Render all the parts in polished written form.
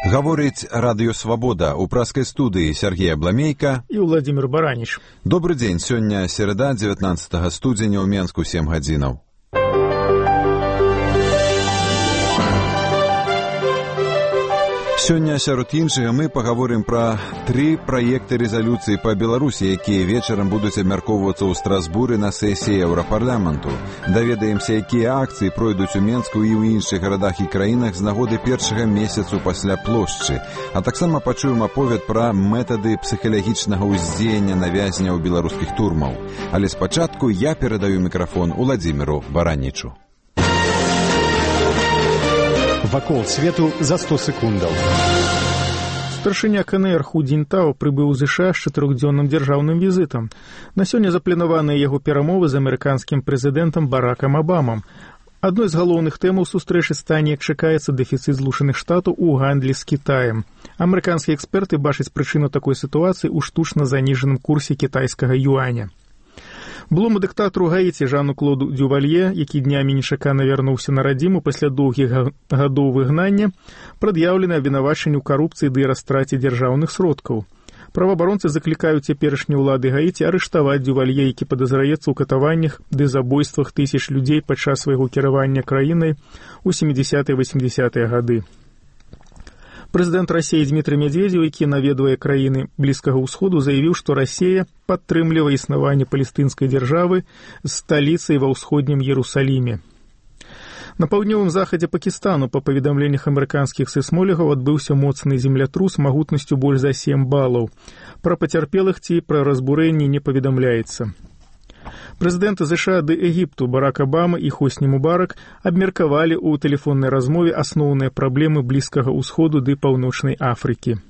Гаворыць Радыё Свабода. У праскай студыі Сергей Абламейка і Владимир Бараніч. Добры дзень. Сёння середа, 19 студзеня, ў Менску 7 гадзінаў. Сёння, сярод іншага, мы пагаворым пра 3 праекты рэзалюцыі па Беларусі, якія вечарам будуць абмяркоўвацца ў Страсбуры на сесіі Еўрапарламенту. Даведаемся, якія акцыі пройдуць у Менску і ў іншых гарадах і краінах з нагоды першага месяцу пасля плошчы. А таксама пачуем аповед пра метады псіхалагічнага ўздзеяння на вязняў беларускіх турмаў. Але спачатку я перадаю мікрафон Владимиру Баранічу. Вакол свету за 100 секундаў. Старшыня КНР Ху Цзіньтао прыбыў з США з 4-дзённым дзяржаўным візітам. На сёння запланаваныя яго перамовы з амерыканскім прэзідэнтам Баракам Абамам. Адной з галоўных тэмаў сустрэчы стане, як чакаецца, дэфіцыт Злучаных Штатаў у гандлі з Кітаем. Амерыканскія эксперты бачаць прычыну такой сітуацыі ў штучна заніжаным курсе кітайскага юаня. Былому дыктатару Гаіці Жану Клоду Дювалье, які днямі нечакана вярнуўся на радзіму пасля доўгіх гадоў выгнання, прад'яўлены абвінавачанні ў карупцыі ды растраце дзяржаўных сродкаў. Праваабаронцы заклікаюць цяперашнія ўлады Гаіці арыштаваць Дювалье, які падазраецца ў катаваннях ды забойствах тысяч людзей падчас свайго кіравання краінай у 70-80-е гады. Прэзідэнт Расіі Дмітрый Медведзеў, які наведвае краіны Блізкага ўсходу, заявіў, што Расія падтрымлівае існаванне палестынскай дзяржавы з сталіцай ва ўсходнім Ерусаліме. На паўднёвым захадзе Пакістану, па паведамленнях амерыканскіх сейсмолігаў, адбыўся моцны землятрус магутнасцю больш за 7 балаў. Пра пацярпелых ці пра разбурэнні не паведамляецца. Прэзідэнты США ды Егіпту Барак Абама і Хосні Мубарак абмеркавалі ў тэлефоннай размове асноўныя праблемы Блізкага ўсходу ды Паўночнай Афрыкі.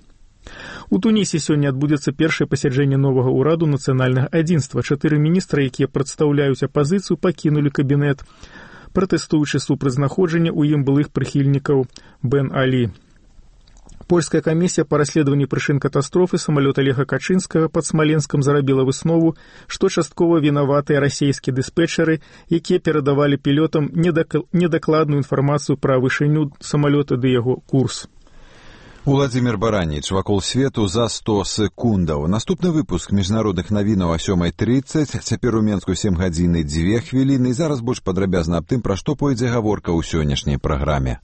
У Тунісе сёння адбудзецца першае пасяджэнне новага ўраду нацыянальнага адзінства. 4 міністра, якія прадстаўляюць апазіцыю, пакінулі кабінет, пратэстуючы супраць знаходжання ў ім былых прыхільнікаў Бен Алі. Польская камісія па расследаванні прычын катастрофы самалёта Леха Качынскага пад Смаленскам зрабіла выснову, што часткова вінаватыя расійскія дыспетчары, якія перадавалі пілётам недакладную інфармацыю пра вышыню самалёта ды яго курс. Владимир Бараніч, вакол свету за 100 секундаў. Наступны выпуск міжнародных навінаў о 7:30, цяпер у Менску 7 гадзін і 2 хвіліны, і зараз больш падрабязна аб тым, пра што пойдзе гаворка ў сённяшняй праграме.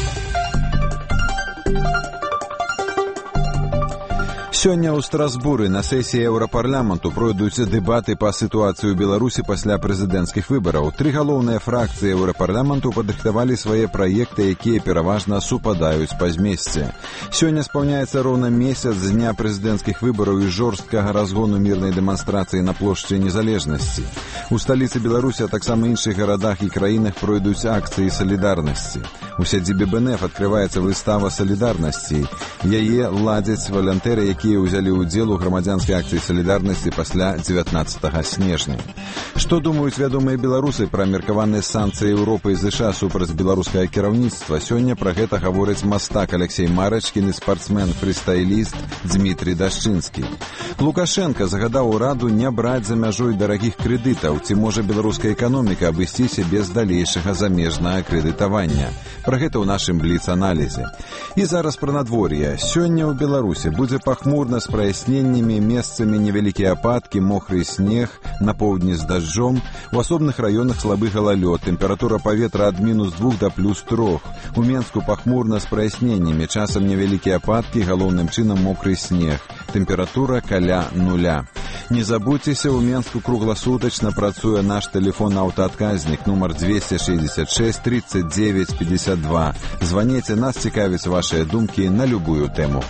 Сёння ў Страсбуры на сесіі Еўрапарламенту пройдуць дэбаты па сітуацыі ў Беларусі пасля прэзідэнцкіх выбараў. 3 галоўныя фракцыі Еўрапарламенту падрыхтавалі свае праекты, якія пераважна супадаюць па змесце. Сёння спаўняецца роўна месяц з дня прэзідэнцкіх выбараў і жорсткага разгону мірнай дэманстрацыі на плошчы Незалежнасці. У сталіцы Беларусі, а таксама іншых гарадах і краінах пройдуць акцыі салідарнасці. У сядзібе БНФ адкрываецца выстава салідарнасці. Яе ладзяць валантэры, якія ўзялі ўдзел у грамадзянскай акцыі салідарнасці пасля 19 снежня. Што думаюць вядомыя беларусы пра меркаваныя санкцыі Еўропы і США супраць беларускага кіраўніцтва? Сёння пра гэта гаворыць мастак Алексей Марачкін і спартсмен-фрыстайліст Дмітрий Дашчынскі. Лукашенко загадаў ураду не браць за мяжой дарагіх крэдытаў. Ці можа беларуская эканоміка абысціся без далейшага замежнага крэдытавання? Пра гэта ў нашым бліц-аналізе. І зараз пра надвор'е. Сёння ў Беларусі будзе пахмурна з праясненнямі, месцамі невялікія ападкі, мокры снег, на поўдні з дажджом. У асобных раёнах слабы галалёд, тэмпература паветра ад -2 да +3. У Менску пахмурна з праясненнямі, часам невялікія ападкі, галоўным чынам мокры снег. Тэмпература каля 0. Не забудзьцеся, у Менску кругласутачна працуе наш тэлефон-аўтаадказнік нумар 266 39 52. Званіце, нас цікавяць вашыя думкі на любую тэму.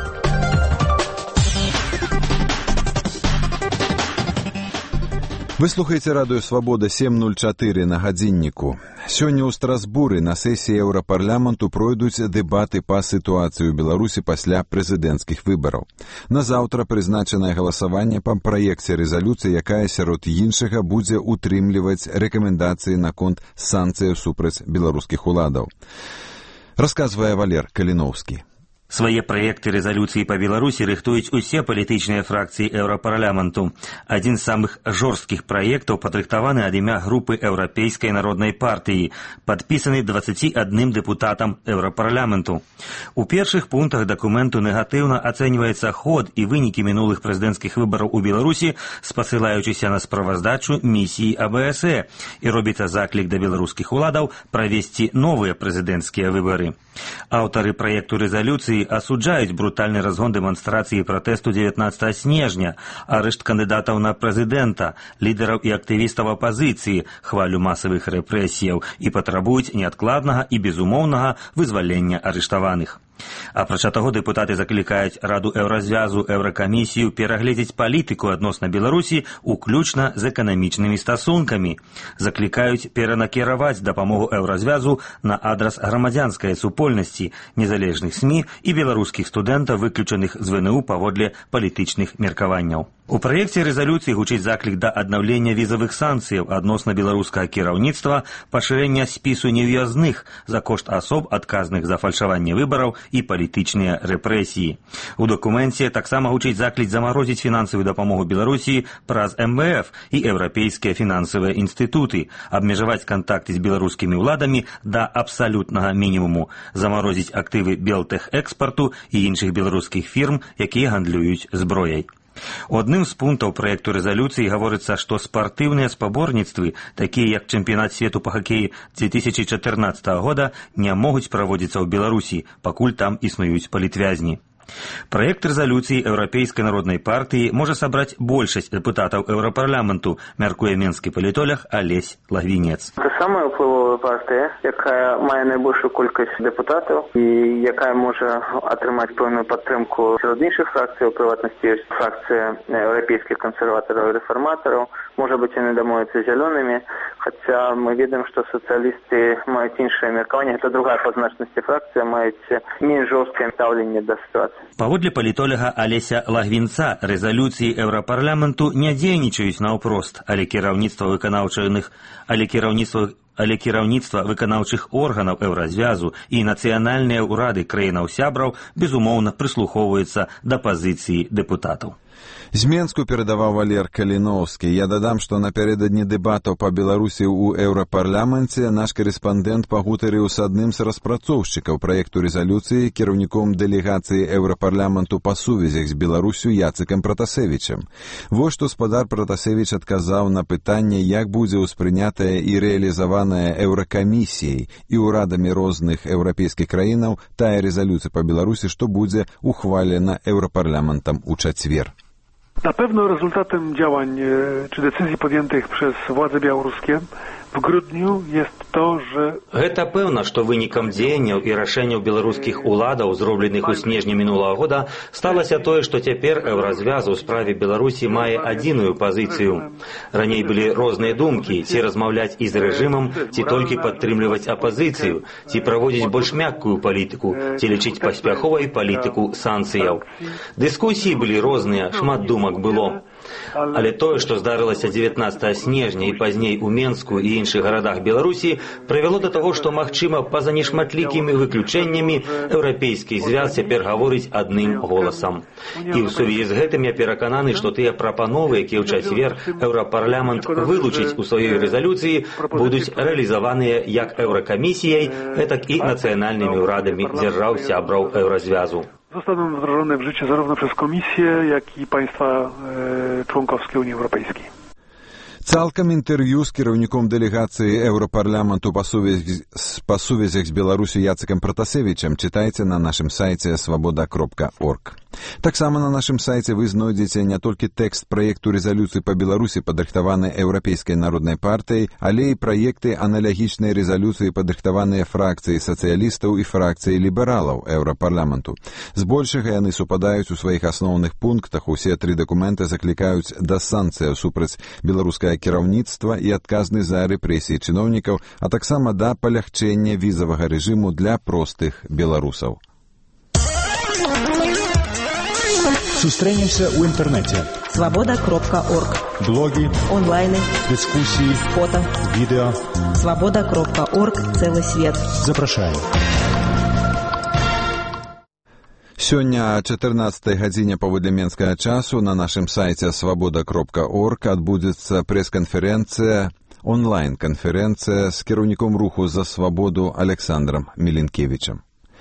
Вы слухаеце Радыё Свабода 7:04 на гадзінніку. Сёння ў Страсбуры на сесіі Еўрапарламенту пройдуць дэбаты па сітуацыі ў Беларусі пасля прэзідэнцкіх выбараў. Назаўтра прызначанае галасаванне па праекце рэзалюцыі, якая сярод іншага будзе утрымліваць рэкамендацыі наконт санкцыяў супраць беларускіх уладаў. Расказвае Валер Каліноўскі. Свае праекты рэзалюцыі па Беларусі рыхтуюць усе палітычныя фракцыі Еўрапарламенту. Адзін з самых жорсткіх праектаў падрыхтаваны ад імя групы Еўрапейскай народнай партыі, падпісаны 21 дэпутатам Еўрапарламенту. У першых пунктах дакументу негатыўна ацэньваецца ход і вынікі мінулых прэзідэнцкіх выбараў у Беларусі, спасылаючыся на справаздачу місіі АБСЭ, і робіцца заклік да беларускіх уладаў правесці новыя прэзідэнцкія выбары. Аўтары праекту рэзалюцыі асуджаюць брутальны разгон дэманстрацыі пратэсту 19 снежня, арышт кандыдатаў на прэзідэнта, лідараў і актывістаў апазіцыі, хвалю масавых рэпрэсіяў і патрабуюць неадкладнага і безумоўнага вызвалення арыштаваных. Апрача таго, дэпутаты заклікаюць Раду Еўразвязу, Еўракамісію перагледзець палітыку адносна Беларусі, уключна з эканамічнымі стасункамі. Заклікаюць перанакіраваць дапамогу Еўразвязу на адрас грамадзянскай супольнасці, незалежных СМІ і беларускіх студэнтаў, выключаных з ВНУ паводле палітычных меркаванняў. У праекце рэзалюцыі гучыць заклік да аднаўлення візавых санкцыяў адносна беларускага кіраўніцтва, пашырэння спісу невыязных за кошт асоб, адказных за фальшаванне выбараў і палітычныя рэпрэсіі. У дакуменце таксама гучыць заклік замарозіць фінансавую дапамогу Беларусі праз МВФ і еўрапейскія фінансавыя інстытуты, абмежаваць кантакты з беларускімі ўладамі да абсалютнага мінімуму, замарозіць актывы Белтэхэкспарту і іншых беларускіх фірм, якія гандлююць зброяй. У адным з пунктаў праекту рэзалюцыі гаворыцца, што спартыўныя спаборніцтвы, такія як чэмпіянат свету па хакеі 2014 года, не могуць праводзіцца ў Беларусі, пакуль там існуюць палітвязні. Праект рэзалюцыі Еўрапейскай народнай партыі можа сабраць большасць дэпутатаў Еўрапарламенту, мяркуе менскі палітолог Алесь Лагвінец. Це самая ўплывовая партыя, якая мае найбольшую колькасць дэпутатаў і якая можа атрымаць пэўную падтрымку сярод іншых фракцый, у прыватнасці ёсць фракцыя еўрапейскіх кансерватараў і рэфарматараў, можа быць, яны дамовяцца з зялёнымі, хаця мы ведаем, што сацыялісты маюць іншае меркаванне, гэта другая па значнасці фракцыя, маюць менш жорсткае стаўленне да сітуацыі. Паводле палітолага Алеся Лагвінца, рэзалюцыі Еўрапарламенту не дзейнічаюць наўпрост, але кіраўніцтва выканаўчых органаў Еўразвязу і нацыянальныя ўрады краінаў-сябраў, безумоўна, прыслухоўваюцца да пазіцыі дэпутатаў. З Менску перадаваў Валер Каліноўскі. Я дадам, што напярэдадні дэбатаў па Беларусі ў Еўрапарламенце наш карэспандэнт пагутарыў з адным з распрацоўшчыкаў праекту рэзалюцыі, кіраўніком дэлегацыі Еўрапарламенту па сувязях з Беларусю Яцыкам Пратасевічам. Вось што спадар Пратасевіч адказаў на пытанне, як будзе ўспрынятая і рэалізаваная Еўракамісіяй і ўрадамі розных еўрапейскіх краінаў тая рэзалюцыя па Беларусі, што будзе ухвалена Еўрапарламентам у чацвер. Na pewno rezultatem działań czy decyzji podjętych przez władze białoruskie w grudniu jest to, że... Гэта пэўна, што вынікам дзеянняў і рашэнняў беларускіх уладаў, зробленых у снежні мінулага года, сталася тое, што цяпер Еўразвяз у справе Беларусі мае адзіную пазіцыю. Раней былі розныя думкі, ці размаўляць і з рэжымам, ці толькі падтрымліваць апазіцыю, ці праводзіць больш мяккую палітыку, ці лічыць паспяховай палітыку санкцыяў. Дыскусіі былі розныя, шмат думак было. Але тое, што здарылася 19 снежня і пазней у Менску і іншых гарадах Беларусі, прывяло да таго, што, магчыма, па-за нешматлікімі выключэннямі еўрапейскі звяз цяпер гаворыць адным голасам. І ў сувязі з гэтым я перакананы, што тыя прапановы, якія ў чацвер Еўрапарламент вылучыць у сваёй рэзалюцыі, будуць рэалізаваныя як Еўракамісіяй, гэтак і нацыянальнымі ўрадамі дзяржаў-сябраў Еўразвязу. Zostaną wdrożone w życie zarówno przez Komisję, jak i państwa członkowskie Unii Europejskiej. Цалкам інтэрв'ю з кіраўніком дэлегацыі Еўрапарламенту па сувязях з Беларусю Яцыкам Пратасевічам чытайце на нашым сайце свабода.орг. Таксама на нашым сайце вы знойдзеце не толькі тэкст праекту рэзалюцыі па Беларусі, падрыхтаванай Еўрапейскай народнай партыяй, але і праекты аналагічнай рэзалюцыі, падрыхтаваныя фракцыяй сацыялістаў і фракцыяй лібералаў Еўрапарламенту. Збольшага яны супадаюць у сваіх асноўных пунктах. Усе тры дакументы заклікаюць да санкцыяў супраць беларускае кіраўніцтва і адказны за рэпрэсіі чыноўнікаў, а таксама да палягчэння візавага рэжыму для простых беларусаў. Сустрэнемся ў інтэрнэце. Свобода.орг. Блоги, онлайны, дискуссии, фото, видео. Свобода.орг. Целый свет. Запрашаем. Сёння о 14 гадзіне паводле менскага часу на нашым сайце свабода.орг адбудзецца прэс-канферэнцыя, онлайн-канферэнцыя з кіраўніком руху за свабоду Александром Миленкевичем.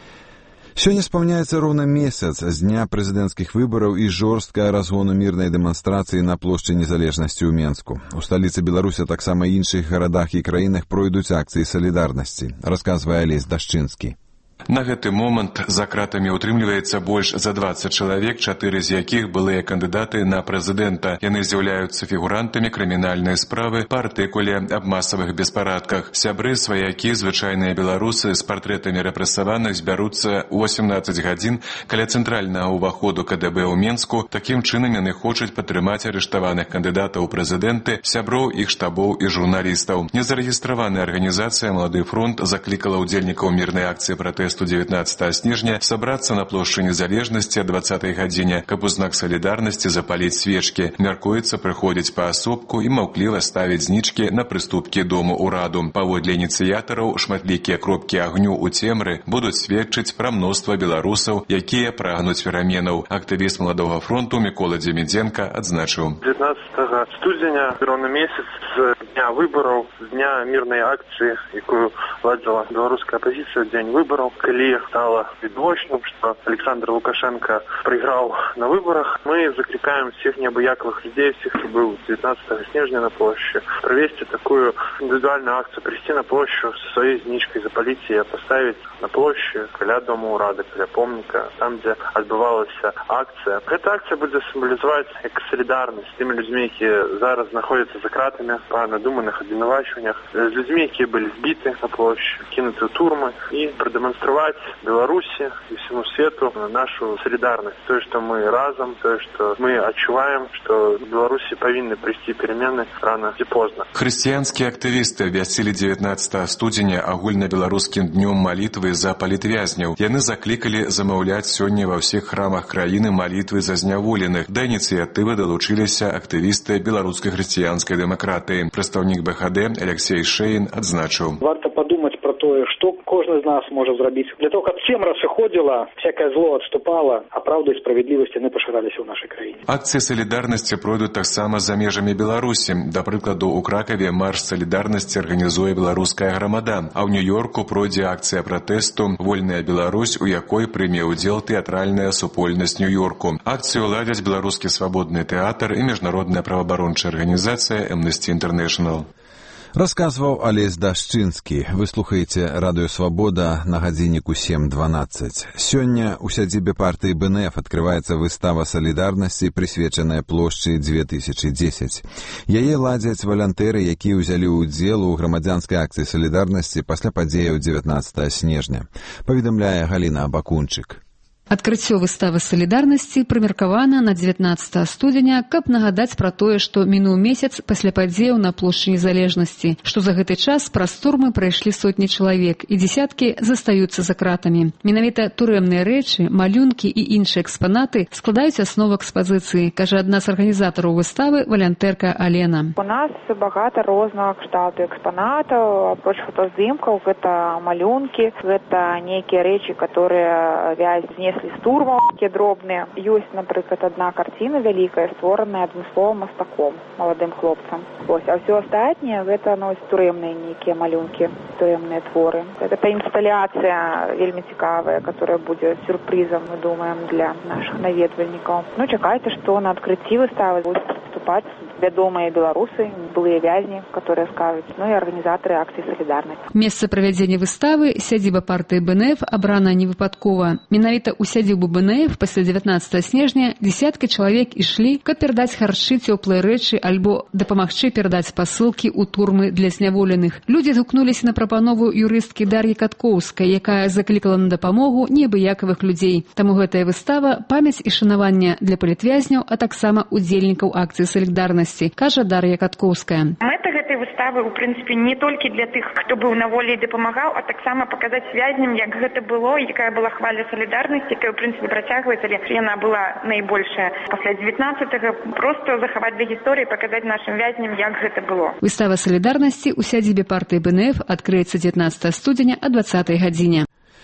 Сёння спаўняецца роўна месяц з дня прэзідэнцкіх выбараў і жорсткага разгону мірнай дэманстрацыі на плошчы незалежнасці ў Менску. У сталіцы Беларусі, таксама іншых гарадах і краінах пройдуць акцыі салідарнасці, расказвае Алесь Дашчынскі. На гэты момант за кратамі утрымліваецца больш за 20 чалавек, 4 з якіх былыя кандыдаты на прэзідэнта. Яны з'яўляюцца фігурантамі крымінальнай справы па артыкуле аб масавых беспарадках. Сябры, сваякі, звычайныя беларусы з партрэтамі рэпрэсаваных збяруцца ў 18 гадзін каля цэнтральнага ўваходу КДБ ў Менску. Такім чынам яны хочуць падтрымаць арыштаваных кандыдатаў у прэзідэнты, сяброў, іх штабоў і журналістаў. Незарэгістраваная арганізацыя «Малады фронт» заклікала ўдзельнікаў мірнай акцыі пратэсту 19 снежня собраться на площади Незалежности о 20-й гадзіне, каб у знак солидарности запалить свечки. Мяркуецца прыходзіць паасобку і маўкліва ставіць знічкі на прыступкі дому ўраду. Паводле ініцыятараў, шматлікія кропкі агню ў цемры будуць сведчыць пра мноства беларусаў, якія прагнуць пераменаў. Актывіст «Маладога фронту» Мікола Демиденко адзначыў. 19 студзеня, роўны месяц з дня выбараў, з дня мірнай акцыі, якую ладзіла беларуская апозіцыя, дзень выбараў. Калі стало відочным, что Александр Лукашенко проиграл на выборах, мы закликаем всех необыяковых людей, всех, кто был 19 снежня на площади, провести такую индивидуальную акцию, прийти на площадь со своей зничкой, запалить ее, поставить на площади каля дома урады, каля помника, там, где отбывалась акция. Эта акция будет символизовать солидарность с теми людьми, которые зараз находятся за кратами по надуманных обвинувачиваниях, с людьми, которые были сбиты на площади, кинуты в турмы, и продемонстрировать Беларуси и всему свету нашу солидарность. То, что мы разом, то, что мы отчуваем, что в Беларуси повинны прийти перемены рано и поздно. Хрысціянскія актывісты абвясцілі 19 студзеня агульнабеларускім днём малітвы за палітвязняў. Яны заклікалі замаўляць сёння ва ўсіх храмах краіны малітвы за зняволеных. Да ініцыятывы далучыліся актывісты беларускай хрысціянскай дэмакратыі. Прадстаўнік БХД Алексей Шейн адзначыў. Варта подумать про то, что кожны з нас может зрабіць для того, каб всем рассыходзіла, всякое зло отступало, а правда и справедливость яны пашыраліся ў нашай краіне. Акцыі салідарнасці пройдуць таксама за межамі Беларусі. Да прыкладу, у Кракаве марш салідарнасці арганізуе беларуская грамада, а ў Нью-Йорку пройдзе акцыя пратэсту «Вольная Беларусь», у якой прыме ўдзел тэатральная супольнасць Нью-Йорку. Акцыю ладзяць беларускі свабодны тэатр і міжнародная праваабарончая арганізацыя Amnesty International. Расказваў Алесь Дашчынскі. Вы слухаеце Радыё Свабода на гадзінніку 7:12. Сёння ў сядзібе партыі БНФ адкрываецца выстава салідарнасці, прысвечаная плошчы 2010. Яе ладзяць валантэры, якія ўзялі ўдзел у грамадзянскай акцыі салідарнасці пасля падзеяў 19 снежня. Паведамляе Галіна Абакунчык. Адкрыццё выставы салідарнасці прымеркавана на 19 студзеня, каб нагадаць пра тое, што мінуў месяц пасля падзеяў на плошчы незалежнасці, што за гэты час праз турмы прайшлі сотні чалавек і дзесяткі застаюцца за кратамі. Менавіта турэмныя рэчы, малюнкі і іншыя экспанаты складаюць аснову экспазіцыі, кажа адна з арганізатараў выставы валянтэрка Алена. У нас багата рознага кшталту экспанатаў, апроч фотаздымкаў, гэта малюнкі, гэта нейкія рэчы, которые знеслі з турмаў, такія дробныя. Ёсць, напрыклад, адна карціна вялікая, створаная адмысловым мастаком, маладым хлопцам. А ўсё астатняе гэта турэмныя нейкія малюнкі, турэмныя творы. Гэта інсталяцыя вельмі цікавая, которая будзе сюрпрызам, мы думаем, для нашых наведвальнікаў. Чакайце, што на адкрыцці выставы будуць выступаць вядомыя беларусы, былыя вязні, которые скажуць, і арганізатары акцыі салідарнасці. Месца правядзення выставы сядзіба партыі БНФ абрана невыпадкова. Менавіта ў сядзібу БНФ пасля 19 снежня десяткі чалавек ішлі, каб перадаць харчы, цёплыя рэчы альбо дапамагчы перадаць пасылкі ў турмы для зняволеных. Людзі згукнуліся на прапанову юрысткі Дар'і Каткоўскай, якая заклікала на дапамогу неабыякавых людзей. Таму гэтая выстава памяць і шанаванне для палітвязняў, а таксама удзельнікаў акцыі салідарнасці, кажа Дар'я Каткоўская. Мэта гэтай выставы, у прынцыпе, не толькі для тых, хто быў на волі і дапамагаў, а таксама паказаць вязням, як гэта было, якая была хваля солідарнасці, якая, у прынцыпе, працягваецца, але яна была найбольшая пасля 19-го, просто захаваць для гісторыі, паказаць нашым вязням, як гэта было. Выстава салідарнасці ў сядзібе партыі БНФ адкрыецца 19 студзеня о 20 гадзіне.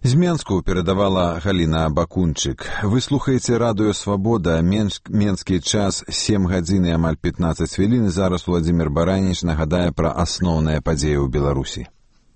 З Менску перадавала Галіна Бакунчык. Вы слухаеце радыё «Свабода», менскі час 7 гадзін і амаль 15 хвілін. Зараз Владзімір Бараніч нагадае пра асноўныя падзеі ў Беларусі.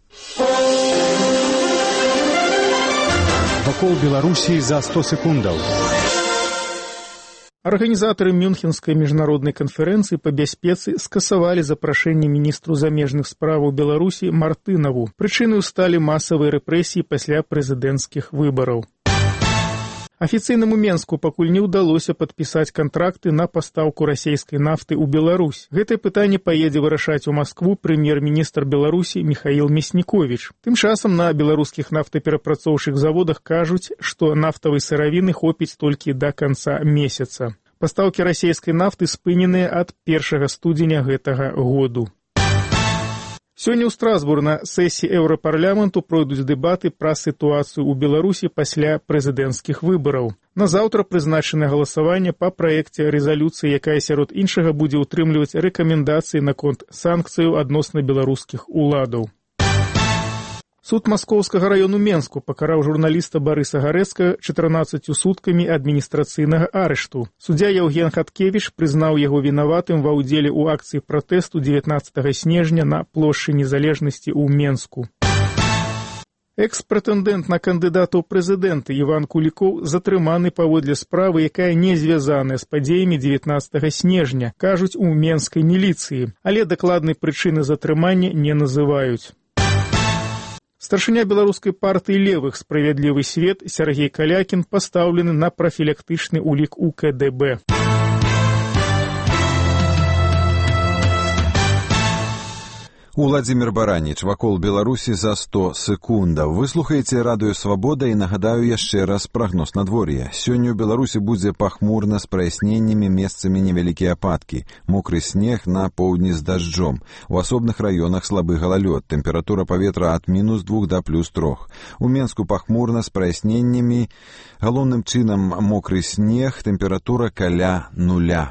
Вакол Беларусі за 100 секундаў. Арганізатары Мюнхенскай міжнароднай канферэнцыі па бяспецы скасавалі запрашэнне міністру замежных справаў Беларусі Мартынаву. Прычынай сталі масавыя рэпрэсіі пасля прэзідэнцкіх выбараў. Афіцыйнаму Менску пакуль не ўдалося падпісаць кантракты на пастаўку расійскай нафты ў Беларусь. Гэтае пытанне паедзе вырашаць у Маскву прэм'ер-міністр Беларусі Міхаіл Мясніковіч. Тым часам на беларускіх нафтаперапрацоўчых заводах кажуць, што нафтавай сыравіны хопіць толькі да канца месяца. Пастаўкі расійскай нафты спыненыя ад 1 студзеня гэтага году. Сёння ў Страсбургу на сесіі Еўрапарламенту пройдуць дэбаты пра сітуацыю ў Беларусі пасля прэзідэнцкіх выбараў. Назаўтра прызначанае галасаванне па праекце рэзалюцыі, якая сярод іншага будзе ўтрымліваць рэкамендацыі наконт санкцыяў адносна беларускіх уладаў. Суд Маскоўскага раёну Менску пакараў журналіста Барыса Гарэцкага 14 суткамі адміністрацыйнага арышту. Суддзя Яўген Хаткевіч прызнаў яго вінаватым ва ўдзеле ў акцыі пратэсту 19 снежня на плошчы Незалежнасці ў Менску. Экс-прэтэндэнт на кандыдата ў прэзідэнты Іван Кулікоў затрыманы паводле справы, якая не звязаная з падзеямі 19 снежня, кажуць у менскай міліцыі, але дакладнай прычыны затрымання не называюць. Старшыня беларускай партыі левых «Справядлівы свет» Сергей Калякін пастаўлены на прафілактычны ўлік у КДБ. Владзімір Бараніч, вакол Беларусі за 100 секундаў. Вы слухаеце радыё «Свабода» і нагадаю яшчэ раз прагноз надвор'я. Сёння ў Беларусі будзе пахмурна з праясненнямі, месцамі невялікія ападкі. Мокры снег на поўдні з дажджом. У асобных раёнах слабы галалёд. Тэмпература паветра ад -2 да +3. У Менску пахмурна з праясненнямі. Галоўным чынам мокры снег, тэмпература каля 0.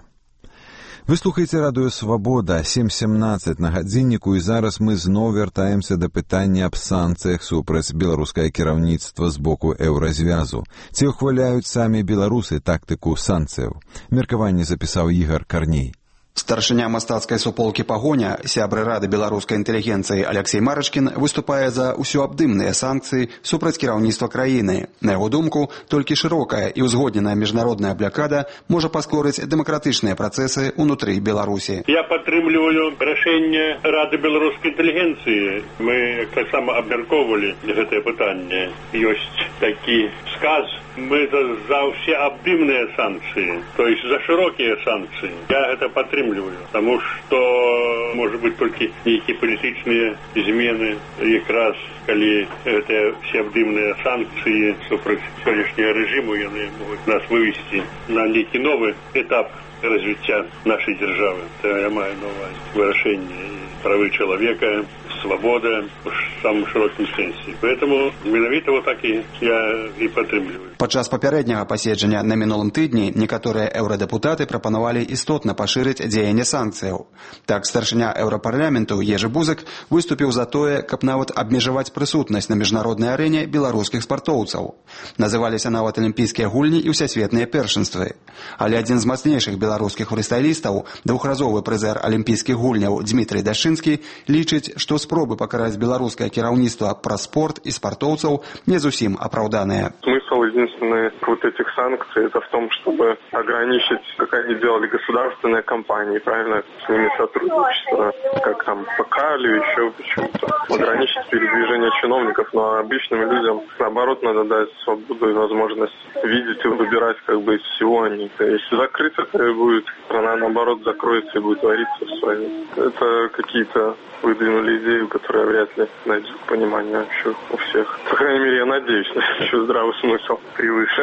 Вы слухаеце радыё «Свабода», 7:17 на гадзінніку, і зараз мы зноў вяртаемся да пытання аб санкцыях супраць беларускае кіраўніцтва з боку еўразвязу. Ці ўхваляюць самі беларусы тактыку санкцыяў? Меркаванне запісаў Ігар Карней. Старшыня мастацкай суполкі «Пагоня», сябры рады беларускай інтэлігенцыі Алексей Марачкін выступае за ўсёабдымныя санкцыі супраць кіраўніцтва краіны. На яго думку, толькі шырокая і ўзгодненая міжнародная блакада можа паскорыць дэмакратычныя працэсы ўнутры Беларусі. Я падтрымліваю рашэнне рады беларускай інтэлігенцыі. Мы таксама абмяркоўвалі гэтае пытанне. Ёсць такі сказ. Мы за ўсеабдымныя санкцыі, то есть за шырокія санкцыі. Я гэта падтрымліваю, таму што, можа быць, толькі нейкія палітычныя змены, якраз калі гэтыя ўсеабдымныя санкцыі супраць сённяшняга рэжыму, яны могуць нас вывесці на нейкі новы этап развіцця нашай дзяржавы. То я маю на ўвазе вырашэнне правы чалавека, свобода в самом широком сенсе. Поэтому менавіта вот так і я і падтрымліваю. Падчас папярэдняга паседжання на мінулым тыдні некаторыя еўрадэпутаты прапанавалі істотна пашырыць дзеянне санкцыяў. Так, старшыня Еўрапарламенту Ежы Бузык выступіў за тое, каб нават абмежаваць прысутнасць на міжнароднай арэне беларускіх спартоўцаў. Называліся нават алімпійскія гульні і ўсясветныя першынствы. Але адзін з мацнейшых беларускіх фрыстайлістаў, двухразовы прызер алімпійскіх гульняў Дмітрый Дашчынскі, лічыць, што спробы пакараць беларускае кіраўніцтва праз спорт і спартоўцаў не зусім апраўданыя. Смысл единственный вот этих санкций это в том, чтобы ограничить, как они делали государственные компании, правильно, с ними сотрудничество, как там ПК или еще почему-то. Ограничить передвижение чиновников, но обычным людям, наоборот, надо дать свободу и возможность видеть и выбирать как бы из всего они. То есть закрыто будет, страна наоборот закроется и будет твориться свои. Это какие-то выдвинули идею, которая вряд ли найдет понимание вообще у всех. По крайней мере, я надеюсь, что здравый смысл превыше.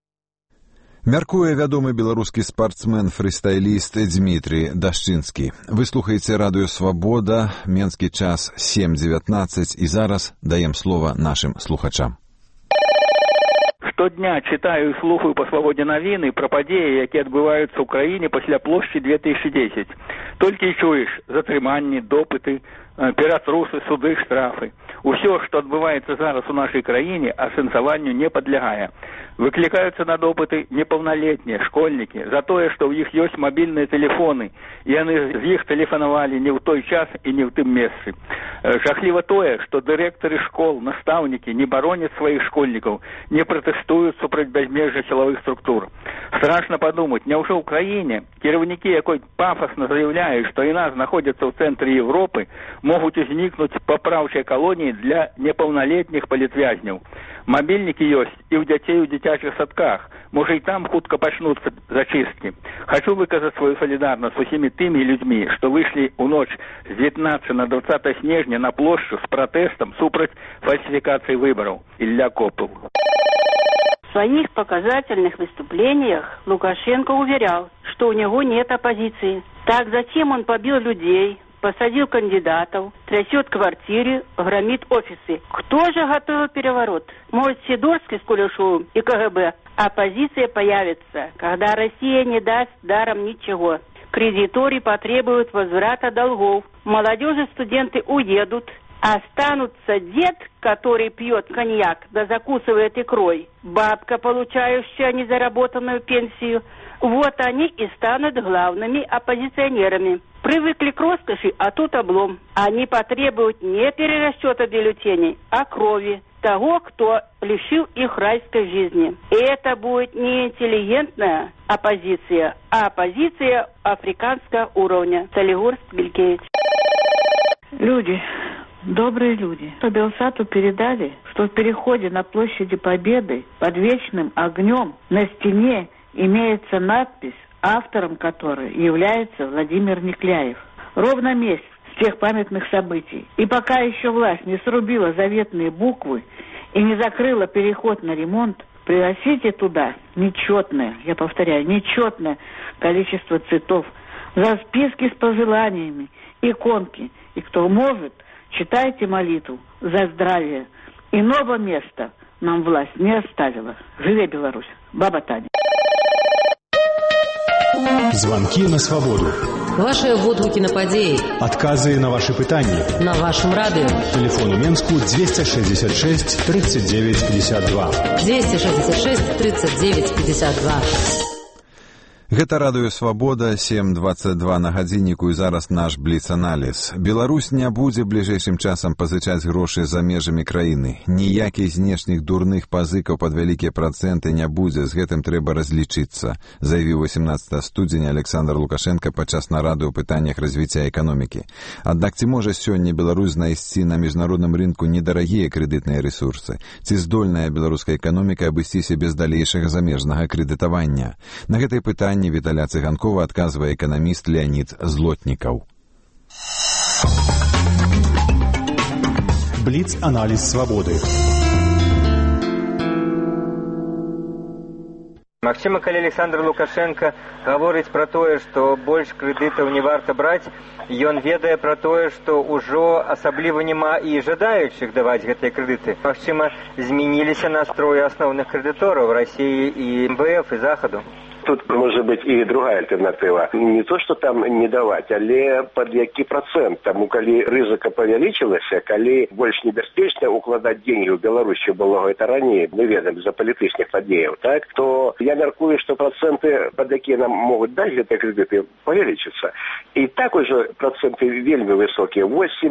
Мяркуе вядомы беларускі спартсмен-фрыстайліст Дмітрий Дашчынскі. Вы слухаеце радыё «Свабода», менскі час 7:19, і зараз даем слова нашим слухачам. Штодня читаю и слухаю по «Свободе» навіны про падзеі, якія адбываюцца ў краіне пасля плошчы 2010. Толькі і чуеш затрыманні, допыты, ператрусы, суды, штрафы. Усё, што адбываецца зараз у нашай краіне, асэнсаванню не падлягае. Выклікаюцца на допыты непаўналетнія школьнікі за тое, што ў іх ёсць мабільныя тэлефоны, і яны з іх тэлефанавалі не ў той час і не ў тым месцы. Жахліва тое, што дырэктары школ, настаўнікі не бароняць сваіх школьнікаў, не пратэстуюць супраць бязмежжа сілавых структур. Страшна падумаць, няўжо ў краіне кіраўнікі, якой пафасна заяўляюць, што яна знаходзіцца ў цэнтры Европы, могуць узнікнуць папраўчай калоніі для непаўналетніх палітвязняў. Мабільнікі ёсць і ў дзяцей у дзіцячых садках. Можа, і там хутка пачнуцца зачысткі. Хачу выказаць сваю салідарнасць з усімі тымі людзьмі, што выйшлі ў ноч з 19 на 20 снежня на плошчу з пратэстам супраць фальсификации выборов. Илья Копыл. В своих показательных выступлениях Лукашенко уверял, что у него нет оппозиции. Так зачем он побил людей, посадил кандидатов, трясет квартиры, громит офисы? Кто же готовил переворот? Может, Сидорский с Кулешовым и КГБ? Оппозиция появится, когда Россия не даст даром ничего. Кредиторы потребуют возврата долгов. Молодежи, студенты уедут. Останутся дед, который пьет коньяк да закусывает икрой, бабка, получающая незаработанную пенсию. Вот они и станут главными оппозиционерами. Привыкли к роскоши, а тут облом. Они потребуют не перерасчета бюллетеней, а крови того, кто лишил их райской жизни. И это будет не интеллигентная оппозиция, а оппозиция африканского уровня. Солигорск, Белькевич. Люди, добрые люди, по Белсату передали, что в переходе на площади Победы под вечным огнем на стене имеется надпись, автором которой является Владимир Никляев. Ровно месяц с тех памятных событий. И пока еще власть не срубила заветные буквы и не закрыла переход на ремонт, приносите туда нечетное, я повторяю, нечетное количество цветов, за списки с пожеланиями, иконки. И кто может, читайте молитву за здравие. Иного места нам власть не оставила. Живе Беларусь. Баба Таня. Звонки на свободу. Ваши водгуки на падеи. Отказы на ваши пытания. На вашем радио. Телефон у Менску 266 39 52. 266 39 52. Гэта радыё «Свабода», 7:22 на гадзінніку, і зараз наш бліц-аналіз. Беларусь не будзе бліжэйшым часам пазычаць грошы за межамі краіны. Ніякіх знешніх дурных пазыкаў пад вялікія працэнты не будзе, з гэтым трэба разлічыцца, заявіў 18 студзеня Александр Лукашенко падчас нарады ў пытаннях развіцця эканомікі. Аднак ці можа сёння Беларусь знайсці на міжнародным рынку недарагія крэдытныя рэсурсы? Ці здольная беларуская эканоміка абысціся без далейшага замежнага крэдытавання? На гэтае пытанне Віталя Цыганкова адказвае эканаміст Леонид Злотнікаў. Бліц-аналіз свабоды. Магчыма, калі Александр Лукашенко гаворыць пра тое, што больш крэдытаў не варта браць, ён ведае пра тое, што ўжо асабліва няма і жадаючых даваць гэтыя крэдыты. Магчыма, змяніліся настроі асноўных крэдытораў России и МВФ, и Захаду. Тут может быть и другая альтернатива. Не то, что там не давать, але под які процент. Тому, коли рызыка павялічылася, коли больш небяспечна укладаць деньги в Беларусі было это ранее, мы ведаем за палітычных падзеяў, так, то я мяркую, что проценты, под якія нам могуць даць гэтыя крэдыты, павялічацца. И так уже проценты вельмі высокие,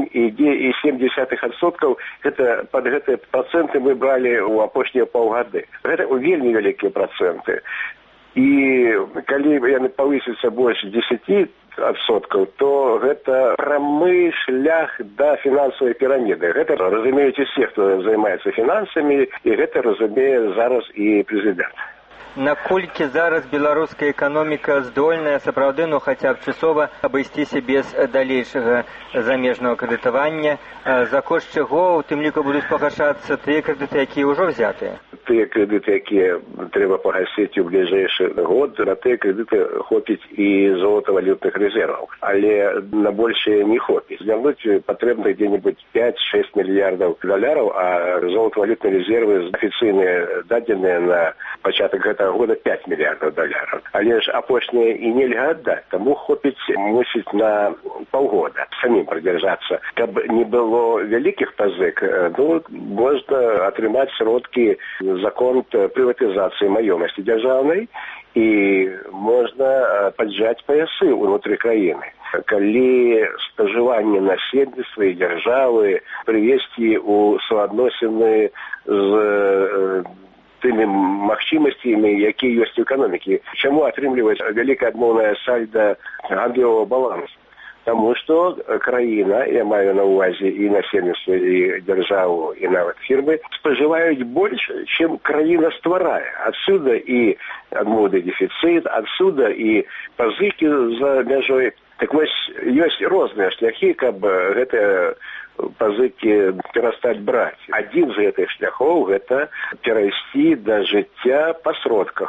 8,7%. Это под гэтыя проценты мы брали у апошнія паўгады. Гэта вельмі вялікія проценты. І калі яны павысяцца больш 10%, то гэта прамы шлях да фінансавай піраміды. Гэта разумеюць усе, хто займаецца фінансамі, і гэта разумее зараз і прэзідэнт. Наколькі зараз беларуская эканоміка здольная сапраўды, ну хаця б часова абысціся без далейшага замежнага крэдытавання, за кошт чаго у тым ліку будуць пагашацца тыя крэдыты, якія ўжо взятыя? Тыя крэдыты, якія трэба пагасіць у бліжэйшы год, на тыя крэдыты хопіць і золотавалютных рэзерваў, але на большее не хопіць. Вярнуць патрэбна дзе-нибудь 5-6 мільярдаў долараў, а золотавалютныя рэзервы афіцыйныя дадзеныя на пачатак гэтага года 5 мільярдаў долараў. Але ж апошняе і нельга аддаць, таму хопіць, мусіць, на паўгода самім прыдзяржацца. Каб не было вялікіх пазык, можна атрымаць сродкі за конт прыватызацыі маёмасці дзяржаўнай і можна паджаць паясы ўнутры краіны. Калі спажыванне насельніцтва і дзяржавы прывесці ў суадносіны з тымі магчымасцямі, якія ёсць у эканомікі. Чаму атрымліваць вялікае адмоўнае сальда гандлёвага балансу? Таму што краіна, я маю на ўвазе і насельніцтва, і дзяржаву, і нават фірмы, спажываюць больш, чым краіна стварае. Адсюда і адмоўны дэфіцыт, адсюда і пазыкі за мяжой. Так вось, ёсць розныя шляхі, каб гэтыя пазыкі перастаць браць. Адзін з гэтых шляхоў – гэта перайсці да жыцця па сродках.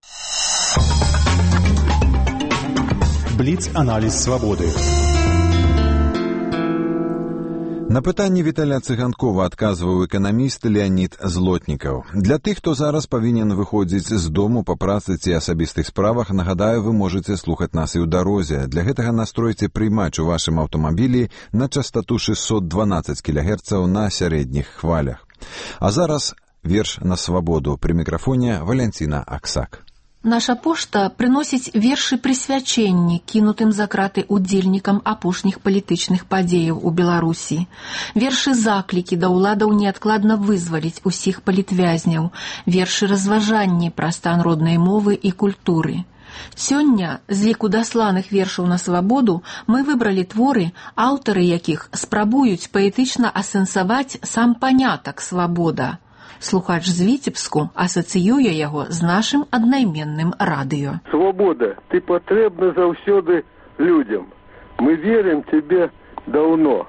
Бліц-аналіз свабоды. На пытанні Віталя Цыганкова адказваў эканаміст Леонід Злотнікаў. Для тых, хто зараз павінен выходзіць з дому па працы ці асабістых справах, нагадаю, вы можаце слухаць нас і ў дарозе. Для гэтага настройце прыймач у вашым аўтамабілі на частату 612 кГц на сярэдніх хвалях. А зараз верш на свабоду. Пры мікрафоне Валянціна Аксак. Наша пошта прыносіць вершы-прысвячэнні кінутым за краты удзельнікам апошніх палітычных падзеяў у Беларусі. Вершы-заклікі да ўладаў неадкладна вызваліць усіх палітвязняў, вершы-разважанні пра стан роднай мовы і культуры. Сёння з ліку дасланых вершаў на свабоду мы выбралі творы, аўтары якіх спрабуюць паэтычна асэнсаваць сам панятак «свабода». Слухач з Віцебску асацыюе яго з нашым аднайменным радыё. Свобода, ты патрэбна заўсёды людям. Мы верим тебе давно.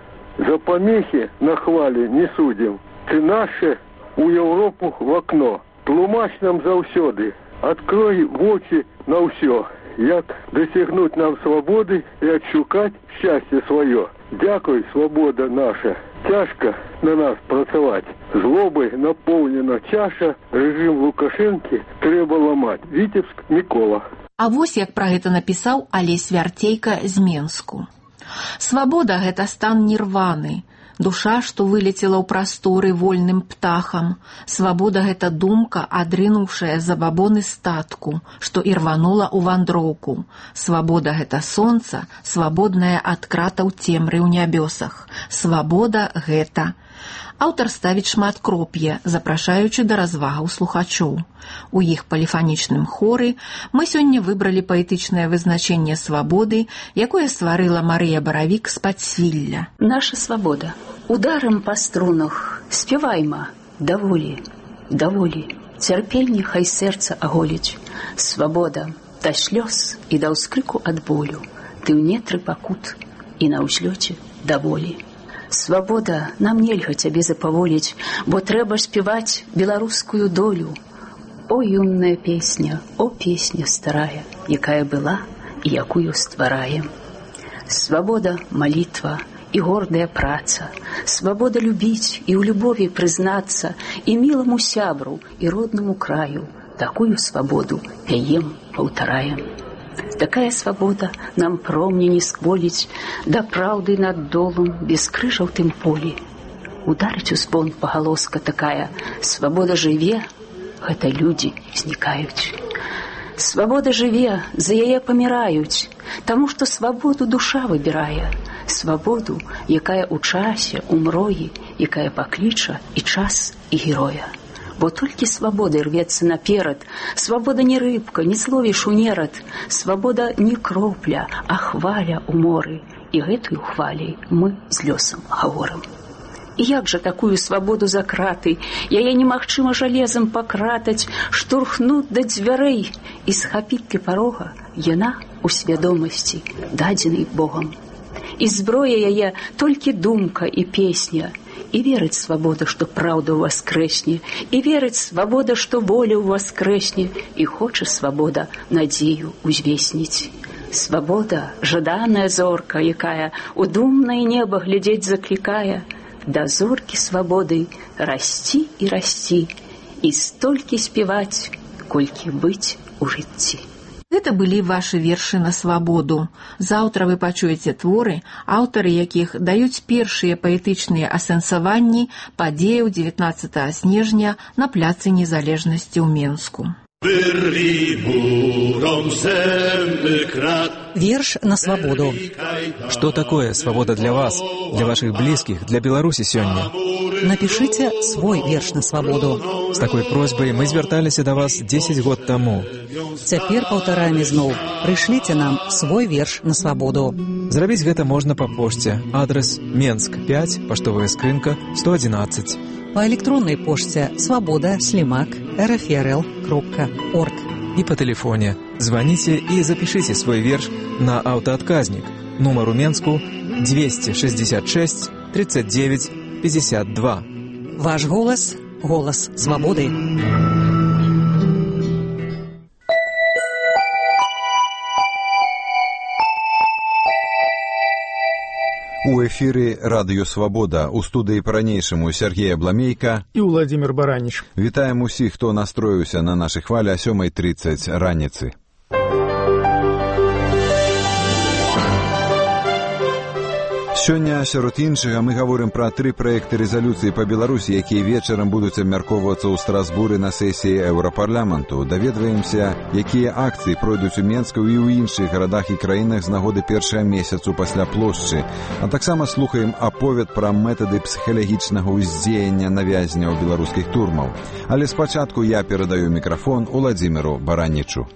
За помехи на хвале не судим. Ты наше у Европу в окно. Тлумач нам заўсёды. Открой вочы на ўсё. Як досягнуть нам свободы и отшукать счастье свое. Дякуй, свобода наша. Тяжко на нас працаваць. Злобой наполнена чаша, режим Лукашэнкі трэба ламаць. Віцебск, Мікола. А вось як пра гэта напісаў Алесь Вярцейка з Менску. Свабода – гэта стан нірваны. Душа, што вылецела ў прасторы вольным птахам. Свабода – гэта думка, адрынуўшая забабоны статку, што ірванула ў вандроўку. Свабода – гэта сонца, свабодная ад кратаў цемры ў нябёсах. Свабода – гэта... Аўтар ставіць шмат кроп'е, запрашаючы да развагаў слухачоў. У іх паліфанічным хоры мы сёння выбралі паэтычнае вызначэнне свабоды, якое стварыла Марыя Баравік з Падсвілля. Наша свабода. Ударам па струнах спявайма даволі, даволі. Цярпенне хай сэрца аголіць. Свабода да слёз і да ўскрыку ад болю. Ты ў нетры пакут і на ўзлёце да волі. Свабода, нам нельга цябе запаволіць, бо трэба спяваць беларускую долю. О, юная песня, о, песня старая, якая была і якую ствараем. Свабода, малітва і гордая праца. Свабода любіць і ў любові прызнацца і міламу сябру і роднаму краю. Такую свабоду пяем, паўтараем. Такая свабода нам промні не скволіць, да праўды над долом без крыжа ў тым полі. Ударыць у звон пагалоска такая, свабода жыве, гэта людзі знікаюць. Свабода жыве, за яе паміраюць, таму што свабоду душа выбірае. Свабоду, якая ў часе, у мроі, якая пакліча і час, і героя. Бо толькі свабода рвецца наперад. Свабода не рыбка, не зловіш у нерад. Свабода не кропля, а хваля ў моры. І гэтую хваляй мы з лёсам гаворым. І як жа такую свабоду за краты? Яе немагчыма жалезам пакратаць, штурхнуць да дзвярэй і схапіць ля парога. Яна ў свядомасці, дадзенай Богам. І зброя яе толькі думка і песня. І верыць свабода, што праўда ўваскрэсне, і верыць свабода, што воля ўваскрэсне, і хоча свабода надзею узвесніць. Свабода – жаданая зорка, якая у думнае неба глядзець заклікае. Да зоркі свабоды расці і расці, і столькі спяваць, колькі быць у жыцці. Гэта былі вашы вершы на свабоду. Заўтра вы пачуеце творы, аўтары якіх даюць першыя паэтычныя асэнсаванні падзеяў 19 снежня на пляцы Незалежнасці ў Менску. Верш на свободу. Что такое свобода для вас, для ваших близких, для Беларуси сегодня? Напишите свой верш на свободу. С такой просьбой мы звертались до вас 10 год тому. Цяпер паўтараем ізноў. Прышліце нам свой верш на свободу. Зрабіць гэта можна па пошце. Адрес Менск 5, паштовая скрынка 111. По электронной почте svoboda@rfrl.org. И по телефоне. Звоните и запишите свой верш на автоотказник. Номер у Менску 266 39 52. Ваш голос – голос свободы. У эфіры радыё «Свабода», у студыі па-ранейшаму Сергей Абламейка і Владимир Бараніч. Вітаем усіх, хто настроіўся на нашы хвалі о 7:30 раніцы. Сёння, сярод іншага, мы гаворым пра 3 праекты рэзалюцыі па Беларусі, якія вечарам будуць абмяркоўвацца ў Страсбуры на сесіі Еўрапарламенту. Даведваемся, якія акцыі пройдуць у Менску і ў іншых гарадах і краінах з нагоды першага месяцу пасля плошчы. А таксама слухаем аповед пра метады псіхалагічнага ўздзеяння на вязняў беларускіх турмаў. Але спачатку я перадаю мікрафон Владимиру Баранічу.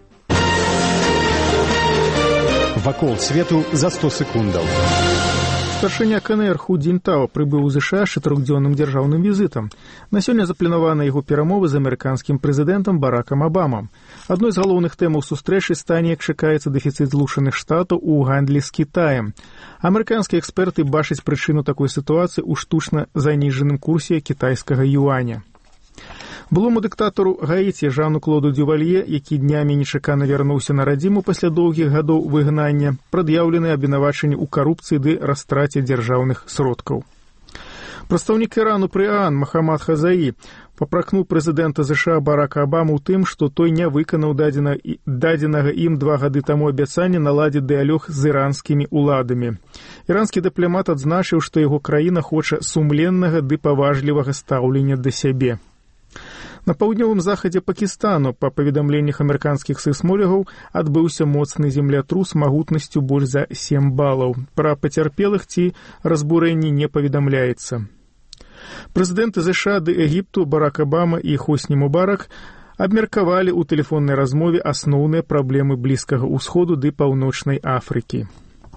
Вакол свету за 100 секундаў. Старшыня КНР Ху Дзінтао прыбыў у ЗША з 4-дзённым дзяржаўным візітам. На сёння запланаваны яго перамовы з амерыканскім прэзідэнтам Баракам Абамам. Адной з галоўных тэмаў сустрэчы стане, як чакаецца, дэфіцыт Злучаных Штатаў у гандлі з Кітаем. Амерыканскія эксперты бачаць прычыну такой сітуацыі ў штучна заніжаным курсе кітайскага юаня. Былому дыктатару Гаіці Жану Клоду Дювалье, які днямі нечакана вярнуўся на радзіму пасля доўгіх гадоў выгнання, прад'яўлены абвінавачанні ў карупцыі ды растраце дзяржаўных сродкаў. Прадстаўнік Ірану пры ААН Махамад Хазаі папракнуў прэзідэнта ЗША Барака Абаму ў тым, што той не выканаў дадзенага ім 2 гады таму абяцання наладзіць дыялог з іранскімі ўладамі. Іранскі дыпламат адзначыў, што яго краіна хоча сумленнага ды паважлівага стаўлення да сябе. На паўднёвым захадзе Пакістану, па паведамленнях амерыканскіх сейсмолагаў, адбыўся моцны землятрус магутнасцю больш за 7 балаў. Пра пацярпелых ці разбурэнні не паведамляецца. Прэзідэнты ЗША ды Егіпту Барак Абама і Хосні Мубарак абмеркавалі ў тэлефоннай размове асноўныя праблемы Блізкага ўсходу ды Паўночнай Афрыкі.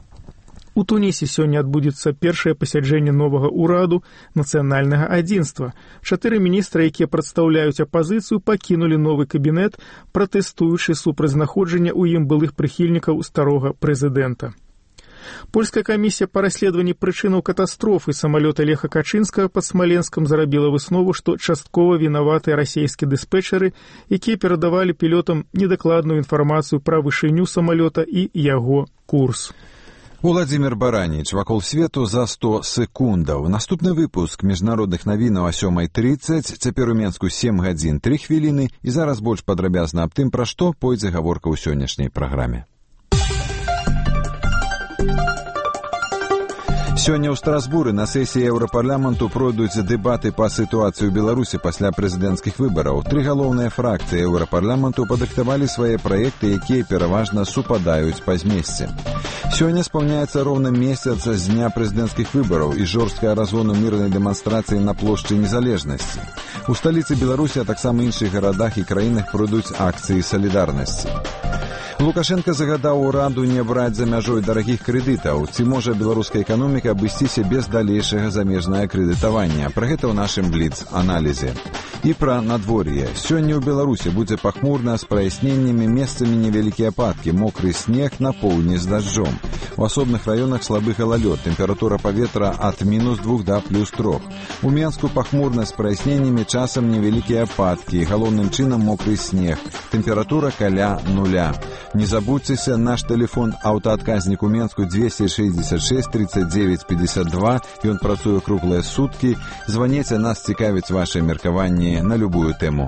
У Тунісе сёння адбудзецца першае пасяджэнне новага ўраду нацыянальнага адзінства. 4 міністра, якія прадстаўляюць апазіцыю, пакінулі новы кабінет, пратэстуючы супраць знаходжання ў ім былых прыхільнікаў старога прэзідэнта. Польская камісія па расследаванні прычынаў катастрофы самалёта Леха Качынскага пад Смаленскам зарабіла выснову, што часткова вінаватыя расійскія дыспетчары, якія перадавалі пілётам недакладную інфармацыю пра вышыню самалёта і яго курс. Владимир Бараніч, вакол свету за 100 секундаў. Наступны выпуск міжнародных навінаў о 7:30, цяпер у Менску 7 гадзін 3 хвіліны, і зараз больш падрабязна аб тым, пра што пойдзе гаворка ў сённяшняй праграме. Сёння ў Страсбуры на сесіі Еўрапарламенту пройдуць дэбаты па сітуацыі ў Беларусі пасля прэзідэнцкіх выбараў. 3 галоўныя фракцыі Еўрапарламенту падрыхтавалі свае праекты, якія пераважна супадаюць па змесце. Сёння спаўняецца роўна месяц з дня прэзідэнцкіх выбараў і жорсткага разгону мірнай дэманстрацыі на плошчы Незалежнасці. У сталіцы Беларусі, а таксама іншых гарадах і краінах пройдуць акцыі салідарнасці. Лукашенко загадаў ураду не браць за мяжой дарагіх крэдытаў. Ці можа беларуская эканоміка абысціся без далейшага замежнага крэдытавання? Пра гэта ў нашым бліц-аналізе. І пра надвор'е. Сёння ў Беларусі будзе пахмурна з праясненнямі, месцамі невялікія ападкі, мокры снег на поўдні з дажджом. У асобных раёнах слабы галалёд, тэмпература паветра ад -2 да +3. У Менску пахмурна з праясненнямі, часам невялікія ападкі, галоўным чынам мокры снег. Тэмпература каля 0. Не забудзьцеся, наш тэлефон аўтаадказнік у Менску 266 39 52. Ён працуе круглыя суткі. Званіце, нас цікавіць ваше меркаванне на любую тэму.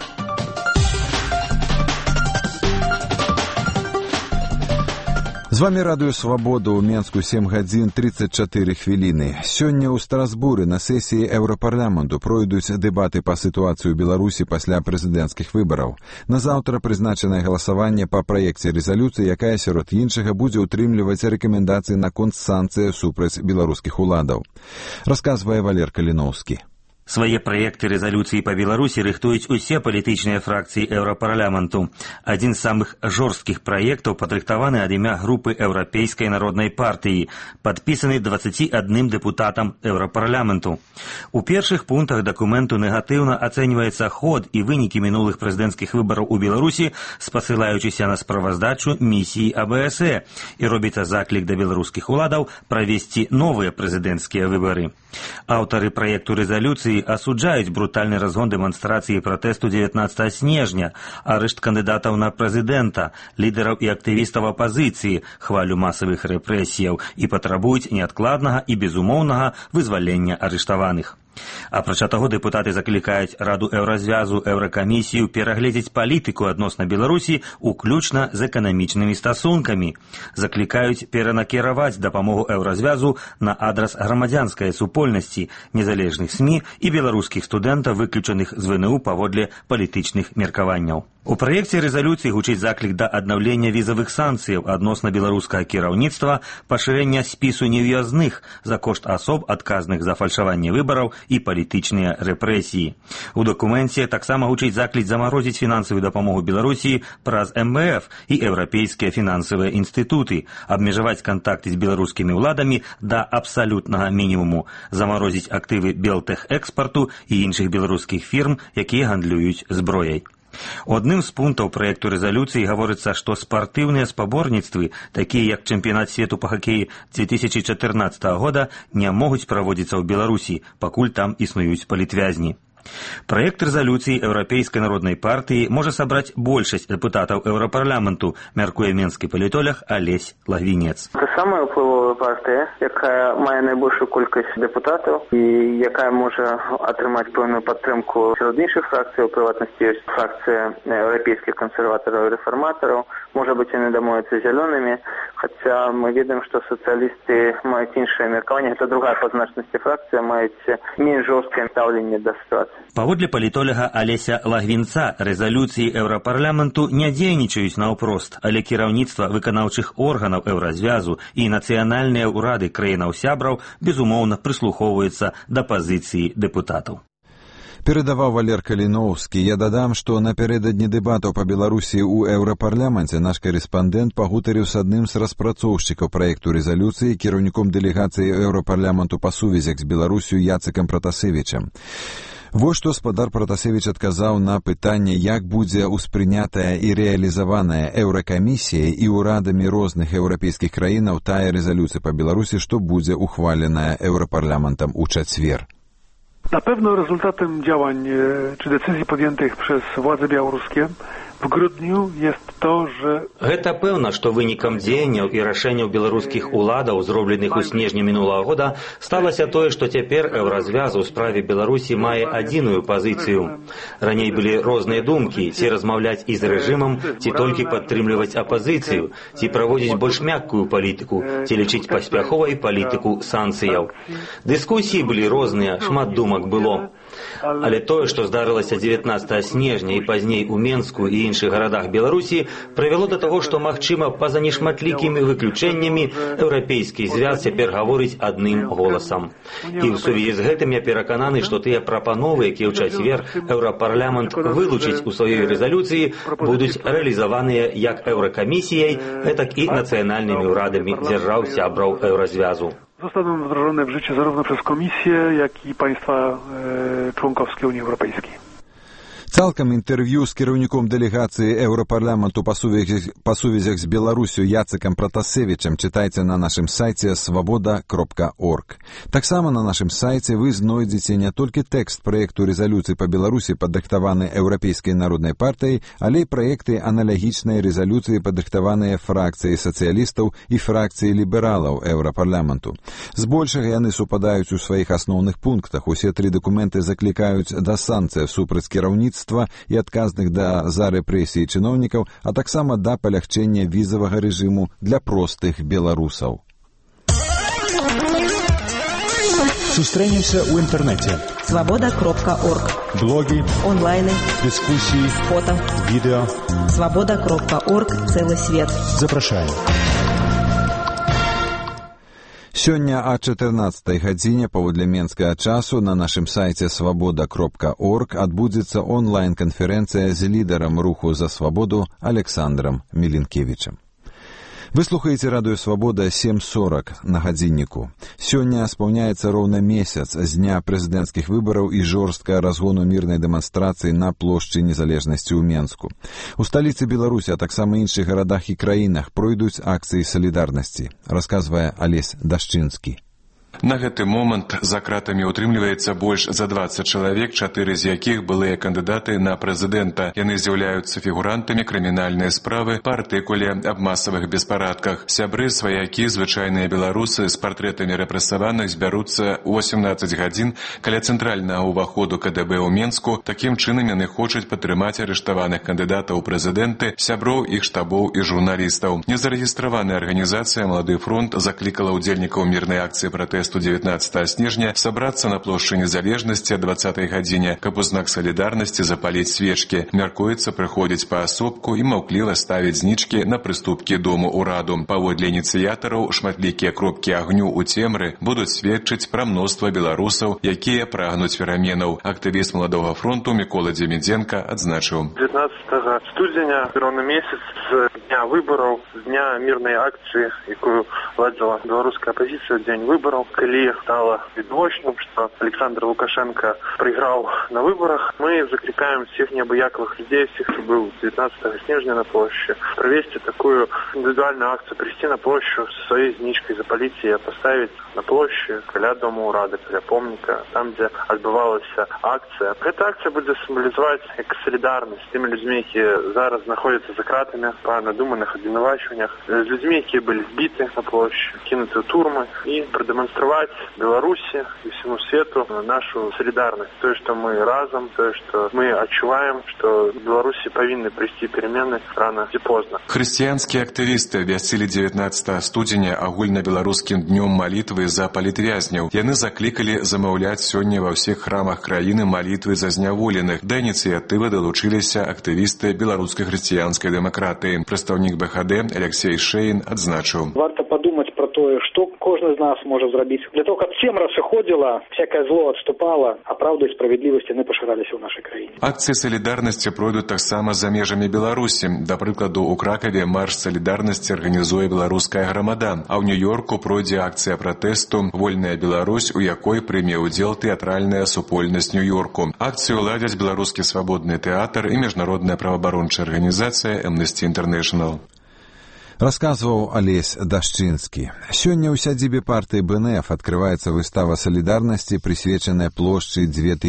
З вами Радыё Свабода, у Менску 7 гадзін 34 хвіліны. Сёння ў Страсбуры на сесіі Еўрапарламенту пройдуць дэбаты па сітуацыі ў Беларусі пасля прэзідэнцкіх выбараў. Назаўтра прызначанае галасаванне па праекце рэзалюцыі, якая сярод іншага будзе ўтрымліваць рэкамендацыі наконт санкцый супраць беларускіх уладаў. Расказвае Валер Каліноўскі. Свае праекты рэзалюцыі па Беларусі рыхтуюць усе палітычныя фракцыі Еўрапарламенту. Адзін з самых жорсткіх праектаў падрыхтаваны ад імя групы Еўрапейскай народнай партыі, падпісаны 21 дэпутатам Еўрапарламенту. У першых пунктах дакументу негатыўна ацэньваецца ход і вынікі мінулых прэзідэнцкіх выбараў у Беларусі, спасылаючыся на справаздачу місіі АБСЭ, і робіцца заклік да беларускіх уладаў правесці новыя прэзідэнцкія выбары. Аўтары праекту рэзалюцыі асуджаюць брутальны разгон дэманстрацыі пратэсту 19 снежня, арышт кандыдатаў на прэзідэнта, лідараў і актывістаў апазіцыі, хвалю масавых рэпрэсіяў і патрабуюць неадкладнага і безумоўнага вызвалення арыштаваных. Апрача таго, дэпутаты заклікаюць Раду Еўразвязу, Еўракамісію перагледзець палітыку адносна Беларусі, уключна з эканамічнымі стасункамі. Заклікаюць перанакіраваць дапамогу Еўразвязу на адрас грамадзянскай супольнасці, незалежных СМІ і беларускіх студэнтаў, выключаных з ВНУ паводле палітычных меркаванняў. У праекце рэзалюцыі гучыць заклік да аднаўлення візавых санкцыяў адносна беларускага кіраўніцтва, пашырэння спісу невыязных за кошт асоб, адказных за фальшаванне выбараў і палітычныя рэпрэсіі. У дакуменце таксама гучыць заклік замарозіць фінансавую дапамогу Беларусі праз МВФ і еўрапейскія фінансавыя інстытуты, абмежаваць кантакты з беларускімі ўладамі да абсалютнага мінімуму, замарозіць актывы Белтэхэкспарту і іншых беларускіх фірм, якія гандлююць зброяй. У адным з пунктаў праекту рэзалюцыі гаворыцца, што спартыўныя спаборніцтвы, такія як чэмпіянат свету па хакеі 2014 года, не могуць праводзіцца ў Беларусі, пакуль там існуюць палітвязні. Праект рэзалюцыі Еўрапейскай народнай партыі можа сабраць большасць дэпутатаў Еўрапарламенту, мяркуе менскі палітолог Алесь Лагвінец. Це самая ўплывовая партыя, якая мае найбольшую колькасць дэпутатаў і якая можа атрымаць пэўную падтрымку сярод іншых фракцый, у прыватнасці ёсць фракцыя еўрапейскіх кансерватараў і рэфарматараў, можа быць, яны дамовяцца з зялёнымі, хаця мы ведаем, што сацыялісты маюць іншае меркаванне, гэта другая па значнасці фракцыя, маюць менш жорсткае стаўленне да сітуацыі. Паводле палітолага Алеся Лагвінца, рэзалюцыі Еўрапарламенту не дзейнічаюць наўпрост, але кіраўніцтва выканаўчых органаў Еўразвязу і нацыянальныя ўрады краінаў-сябраў, безумоўна, прыслухоўваюцца да пазіцыі дэпутатаў. Перадаваў Валер Каліноўскі. Я дадам, што напярэдадні дэбатаў па Беларусі ў Еўрапарламенце наш карэспандэнт пагутарыў з адным з распрацоўшчыкаў праекту рэзалюцыі, кіраўніком дэлегацыі Еўрапарламенту па сувязях з Беларусю Яцыкам Пратасевічам. Вось што спадар Пратасевіч адказаў на пытанне, як будзе ўспрынятая і рэалізаваная Еўракамісіяй і ўрадамі розных еўрапейскіх краінаў тая рэзалюцыя па Беларусі, што будзе ухваленая Еўрапарламентам у чацвер. Na pewno rezultatem działań czy decyzji podjętych przez władze białoruskie w grudniu jest to, że... Гэта пэўна, што вынікам дзеянняў і рашэнняў беларускіх уладаў, зробленых у снежні мінулага года, сталася тое, што цяпер Еўразвяз у справе Беларусі мае адзіную пазіцыю. Раней былі розныя думкі, ці размаўляць і з рэжымам, ці толькі падтрымліваць апазіцыю, ці праводзіць больш мяккую палітыку, ці лічыць паспяховай палітыку санкцыяў. Дыскусіі былі розныя, шмат думак было. Але тое, што здарылася 19 снежня і пазней у Менску і іншых гарадах Беларусі, прывяло да таго, што, магчыма, па-за нешматлікімі выключэннямі еўрапейскі звяз цяпер гаворыць адным голасам. І ў сувязі з гэтым я перакананы, што тыя прапановы, якія ў чацвер Еўрапарламент вылучыць у сваёй рэзалюцыі, будуць рэалізаваныя як Еўракамісіяй, гэтак і нацыянальнымі ўрадамі дзяржаў-сябраў Еўразвязу. Zostaną wdrożone w życie zarówno przez Komisję, jak i państwa członkowskie Unii Europejskiej. Цалкам інтэрв'ю з кіраўніком дэлегацыі Еўрапарламенту па сувязях з Беларусю Яцыкам Пратасевічам чытайце на нашым сайце свабода.орг. Таксама на нашым сайце вы знойдзеце не толькі тэкст праекту рэзалюцыі па Беларусі, падрыхтаваны Еўрапейскай народнай партыяй, але і праекты аналагічнай рэзалюцыі, падрыхтаваныя фракцыяй сацыялістаў і фракцыяй лібералаў Еўрапарламенту. Збольшага яны супадаюць у сваіх асноўных пунктах. Усе тры дакументы заклікаюць да санкцыяў супраць кіраўніцтва і адказных за рэпрэсіі чыноўнікаў, а таксама да палягчэння візавага рэжыму для простых беларусаў. Сустрэнемся ў інтэрнэце. Свобода.орг. Блогі, онлайны, дыскусіі, фото, відэо. Свобода.орг. Цэлы свет. Запрашаем. Сёння о 14 гадзіне паводле менскага часу на нашым сайце свобода.орг адбудзецца онлайн-канферэнцыя з лідарам руху за свабоду Александром Мілінкевічам. Вы слухаеце радыё «Свабода» 7:40 на гадзінніку. Сёння спаўняецца роўна месяц з дня прэзідэнцкіх выбараў і жорсткага разгону мірнай дэманстрацыі на плошчы незалежнасці ў Менску. У сталіцы Беларусі, а таксама іншых гарадах і краінах пройдуць акцыі салідарнасці, расказвае Алесь Дашчынскі. На гэты момант за кратамі ўтрымліваецца больш за 20 чалавек, 4 з якіх былыя кандыдаты на прэзідэнта. Яны з'яўляюцца фігурантамі крымінальнай справы па артыкуле аб масавых беспарадках. Сябры, сваякі, звычайныя беларусы з партрэтамі рэпрэсаваных збяруцца ў 18 гадзін каля цэнтральнага ўваходу КДБ ў Менску. Такім чынам яны хочуць падтрымаць арыштаваных кандыдатаў у прэзідэнты, сяброў іх штабоў і журналістаў. Незарэгістраваная арганізацыя «Малады фронт» заклікала ўдзельнікаў мірнай акцыі пратэсту 19 снежня сабрацца на плошчы незалежнасці о 20 гадзіне, каб у знак салідарнасці запаліць свечкі. Мяркуецца прыходзіць паасобку і маўкліва ставіць знічкі на прыступкі дому ўраду. Паводле ініцыятараў, шматлікія кропкі агню ў цемры будуць сведчыць пра мноства беларусаў, якія прагнуць пераменаў. Актывіст «Маладога фронту» Мікола Дземідзенка адзначыў. 19 студзеня, роўны месяц з дня выбараў, з дня мірнай акцыі, якую ладзіла беларуская апазіцыя ў дзень выбараў, калі стало відочным, что Александр Лукашенко проиграл на выборах, мы закликаем всех необыяковых людей, всех, кто был 19 снежня на площади, провести такую индивидуальную акцию, прийти на площадь со своей зничкой, запалить ее, поставить на площади каля дома урады, каля помника, там, где отбывалась акция. Эта акция будет символизовать солидарность с теми людьми, которые зараз находятся за кратами по надуманных обвинувачиваниях, с людьми, которые были сбиты на площади, кинуты в турмы, и продемонстрировать Беларуси и всему свету нашу солидарность. То, что мы разом, то, что мы отчуваем, что Беларуси повинны прийти перемены рано и поздно. Хрысціянскія актывісты абвясцілі 19 студзеня агульнабеларускім днём малітвы за палітвязняў. Яны заклікалі замаўляць сёння ва ўсіх храмах краіны малітвы за зняволеных. Да ініцыятывы далучыліся актывісты беларускай хрысціянскай дэмакратыі. Прадстаўнік БХД Алексей Шейн адзначыў. Варта подумать про то, что кожны з нас может зрабіць для того, каб цемра сыходзіла, всякое зло отступало, а правда и справедливость яны пашыраліся ў нашай краіне. Акцыі салідарнасці пройдуць таксама за межамі Беларусі. Да прыкладу, у Кракаве марш салідарнасці арганізуе беларуская грамада, а ў Нью-Йорку пройдзе акцыя пратэсту «Вольная Беларусь», у якой прыме ўдзел тэатральная супольнасць Нью-Йорку. Акцыю ладзяць беларускі свабодны тэатр і міжнародная праваабарончая арганізацыя Amnesty International. Расказваў Алесь Дашчынскі. Сёння ў сядзібе партыі БНФ адкрываецца выстава салідарнасці, прысвечаная плошчы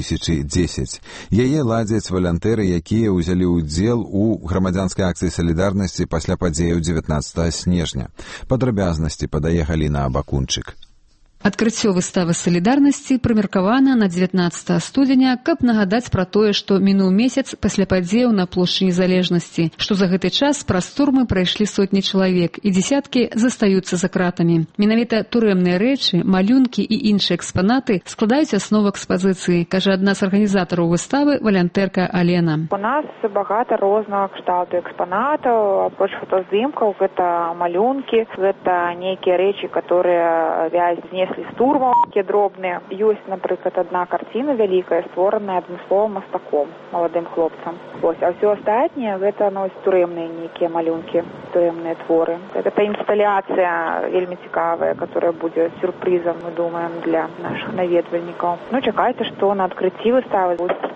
2010. Яе ладзяць валантэры, якія ўзялі ўдзел у грамадзянскай акцыі салідарнасці пасля падзеяў 19 снежня. Падрабязнасці падае Галіна Абакунчык. Адкрыццё выставы салідарнасці прымеркавана на 19 студзеня, каб нагадаць пра тое, што мінуў месяц пасля падзеяў на плошчы незалежнасці, што за гэты час праз турмы прайшлі сотні чалавек і дзесяткі застаюцца за кратамі. Менавіта турэмныя рэчы, малюнкі і іншыя экспанаты складаюць аснову экспазіцыі, кажа адна з арганізатараў выставы валянтэрка Алена. У нас багата рознага кшталту экспанатаў, апроч фотаздымкаў, гэта малюнкі, гэта нейкія рэчы, которые знеслі з турмаў, такія дробныя. Ёсць, напрыклад, адна карціна вялікая, створаная адмысловым мастаком, маладым хлопцам. А ўсё астатняе гэта турэмныя нейкія малюнкі, турэмныя творы. Гэта інсталяцыя вельмі цікавая, которая будзе сюрпрызам, мы думаем, для нашых наведвальнікаў. Чакайце, што на адкрыцці выставы будуць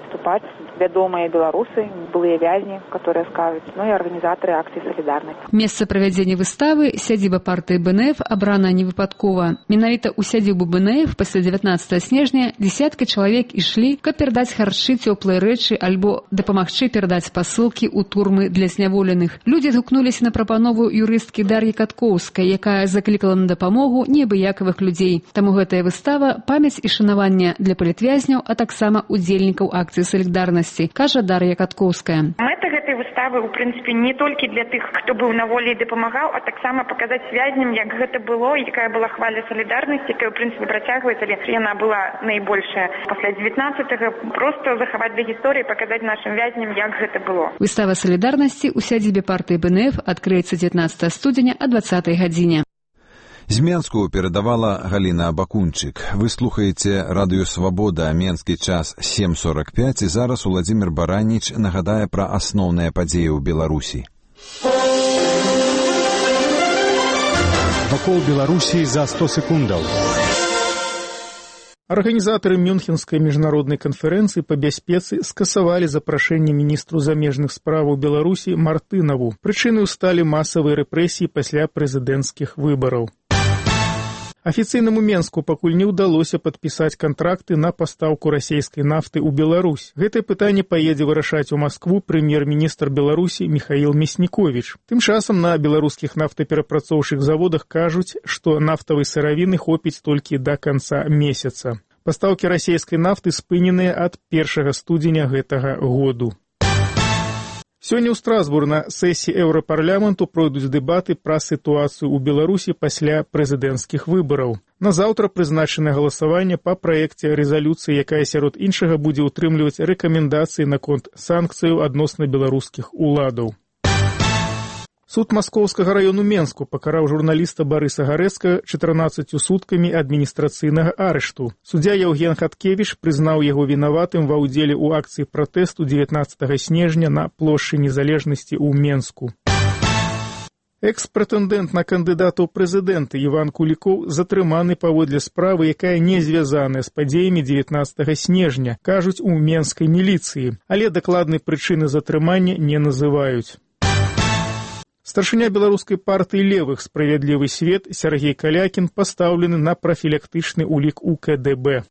выступать вядомыя беларусы, былыя вязні, которые скажуць, ну и организаторы акции солидарности. Месца правядзення выставы сядзіба партыі БНФ абрана не выпадкова. Менавіта ў сядзібу БНФ пасля 19 снежня десяткі чалавек ішлі, каб перадаць харчы, цёплыя рэчы альбо дапамагчы перадаць пасылкі ў турмы для зняволеных. Людзі гукнуліся на прапанову юрысткі Дар'і Каткоўскай, якая заклікала на дапамогу неабыякавых людзей. Таму гэтая выстава памяць і шанаванне для палітвязняў, а таксама удзельнікаў акцыі салідарнасці, кажа Дар'я Каткоўская. Мэта гэтай выставы, у прынцыпе, не толькі для тых, хто быў на волі і дапамагаў, а таксама паказаць вязням, як гэта было, і якая была хваля салідарнасці, якая, у прынцыпе, працягваецца, але яна была найбольшая пасля 19-го. Просто захаваць для гісторыі, паказаць нашым вязням, як гэта было. Выстава салідарнасці ў сядзібе партыі БНФ адкрыецца 19 студзеня о 20 гадзіне. З Менску перадавала Галіна Абакунчык. Вы слухаеце радыё «Свабода», менскі час 7:45, і зараз Уладзімір Бараніч нагадае пра асноўныя падзеі ў Беларусі. Вакол Беларусі за 100 секундаў. Арганізатары Мюнхенскай міжнароднай канферэнцыі па бяспецы скасавалі запрашэнне міністру замежных справаў Беларусі Мартынаву. Прычынай сталі масавыя рэпрэсіі пасля прэзідэнцкіх выбараў. Афіцыйнаму Менску пакуль не ўдалося падпісаць кантракты на пастаўку расійскай нафты ў Беларусь. Гэтае пытанне паедзе вырашаць у Маскву прэм'ер-міністр Беларусі Міхаіл Мясніковіч. Тым часам на беларускіх нафтаперапрацоўчых заводах кажуць, што нафтавай сыравіны хопіць толькі да канца месяца. Пастаўкі расійскай нафты спыненыя ад 1 студзеня гэтага году. Сёння ў Страсбург на сесіі Еўрапарламенту пройдуць дэбаты пра сітуацыю ў Беларусі пасля прэзідэнцкіх выбараў. На заўтра прызначанае галасаванне па праекце рэзалюцыі, якая сярод іншага будзе ўтрымліваць рэкамендацыі наконт санкцыяў адносна беларускіх уладаў. Суд Маскоўскага раёну Менску пакараў журналіста Барыса Гарэцкага 14 суткамі адміністрацыйнага арышту. Суддзя Яўген Хаткевіч прызнаў яго вінаватым ва ўдзеле ў акцыі пратэсту 19 снежня на плошчы Незалежнасці ў Менску. Экс-прэтэндэнт на кандыдата ў прэзідэнты Іван Кулікоў затрыманы паводле справы, якая не звязаная з падзеямі 19 снежня, кажуць у менскай міліцыі, але дакладнай прычыны затрымання не называюць. Старшыня беларускай партыі левых «Справядлівы свет» Сергей Калякін пастаўлены на прафілактычны ўлік у КДБ.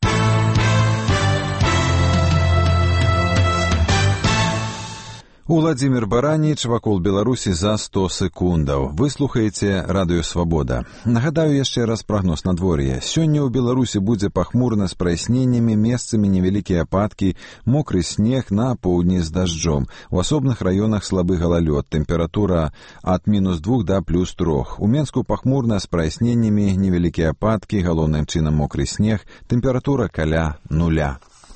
Уладзімір Бараніч, вакол Беларусі за 100 секундаў. Вы слухаеце радыё «Свабода». Нагадаю яшчэ раз прагноз надвор'я. Сёння ў Беларусі будзе пахмурна з праясненнямі, месцамі невялікія ападкі, мокры снег на поўдні з дажджом. У асобных раёнах слабы галалёд, тэмпература ад -2 да +3. У Менску пахмурна з праясненнямі, невялікія ападкі, галоўным чынам мокры снег, тэмпература каля 0.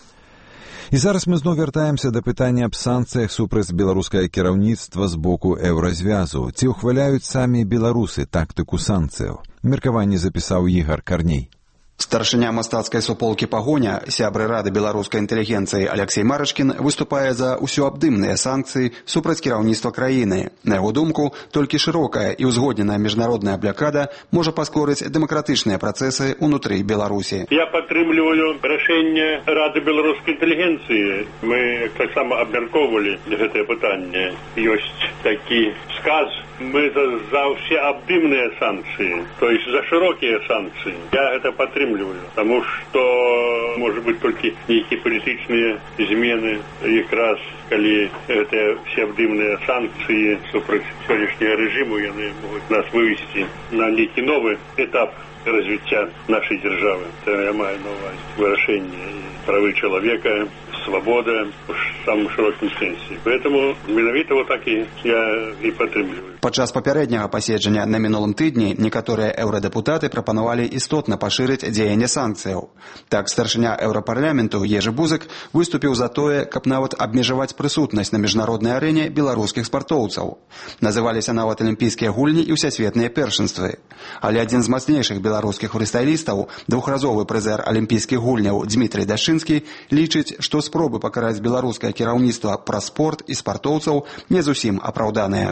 І зараз мы зноў вяртаемся да пытання аб санкцыях супраць беларускае кіраўніцтва з боку еўразвязу. Ці ўхваляюць самі беларусы тактыку санкцыяў? Меркаванне запісаў Ігар Карней. Старшыня мастацкай суполкі «Пагоня», сябры рады беларускай інтэлігенцыі Алексей Марачкін выступае за ўсёабдымныя санкцыі супраць кіраўніцтва краіны. На яго думку, толькі шырокая і ўзгодненая міжнародная блакада можа паскорыць дэмакратычныя працэсы ўнутры Беларусі. Я падтрымліваю рашэнне рады беларускай інтэлігенцыі. Мы таксама абмяркоўвалі гэтае пытанне. Ёсць такі сказ. Мы за ўсеабдымныя санкцыі, то есть за шырокія санкцыі. Я гэта падтрымліваю, таму што, можа быць, толькі нейкія палітычныя змены, якраз калі гэтыя ўсеабдымныя санкцыі супраць сённяшняга рэжыму, яны могуць нас вывесці на нейкі новы этап развіцця нашай дзяржавы. То я маю на ўвазе вырашэнне правы чалавека, свобода в самом широком сенсе. Поэтому менавіта вот так і я і падтрымліваю. Падчас папярэдняга паседжання на мінулым тыдні некаторыя еўрадэпутаты прапанавалі істотна пашырыць дзеянне санкцыяў. Так, старшыня Еўрапарламенту Ежы Бузык выступіў за тое, каб нават абмежаваць прысутнасць на міжнароднай арэне беларускіх спартоўцаў. Называліся нават алімпійскія гульні і ўсясветныя першынствы. Але адзін з мацнейшых беларускіх фрыстайлістаў, двухразовы прызер алімпійскіх гульняў Дмітрый Дашчынскі, лічыць, што спробы пакараць беларускае кіраўніцтва праз спорт і спартоўцаў не зусім апраўданыя. Смысл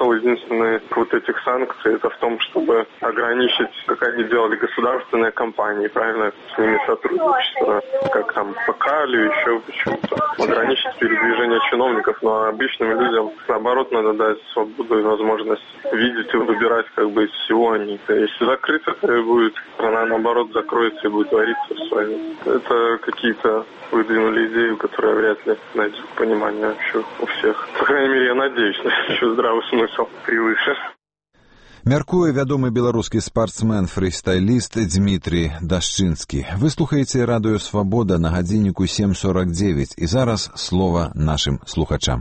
смысл единственный вот этих санкций это в том, чтобы ограничить, как они делали государственные компании, правильно, с ними сотрудничество, как там ПК или еще почему-то. Ограничить передвижение чиновников, но обычным людям, наоборот, надо дать свободу и возможность видеть и выбирать как бы из всего они. Если закрыто, то будет, она наоборот закроется и будет твориться в своем. Это какие-то выдвинули идею, которая вряд ли найдет понимание вообще у всех. По крайней мере, я надеюсь, что еще здравый смысл превыше. Мяркуе вядомы беларускі спартсмен-фрыстайліст Дмітрий Дашчынскі. Вы слухаеце радыё «Свабода» на гадзінніку 7:49. І зараз слова нашим слухачам.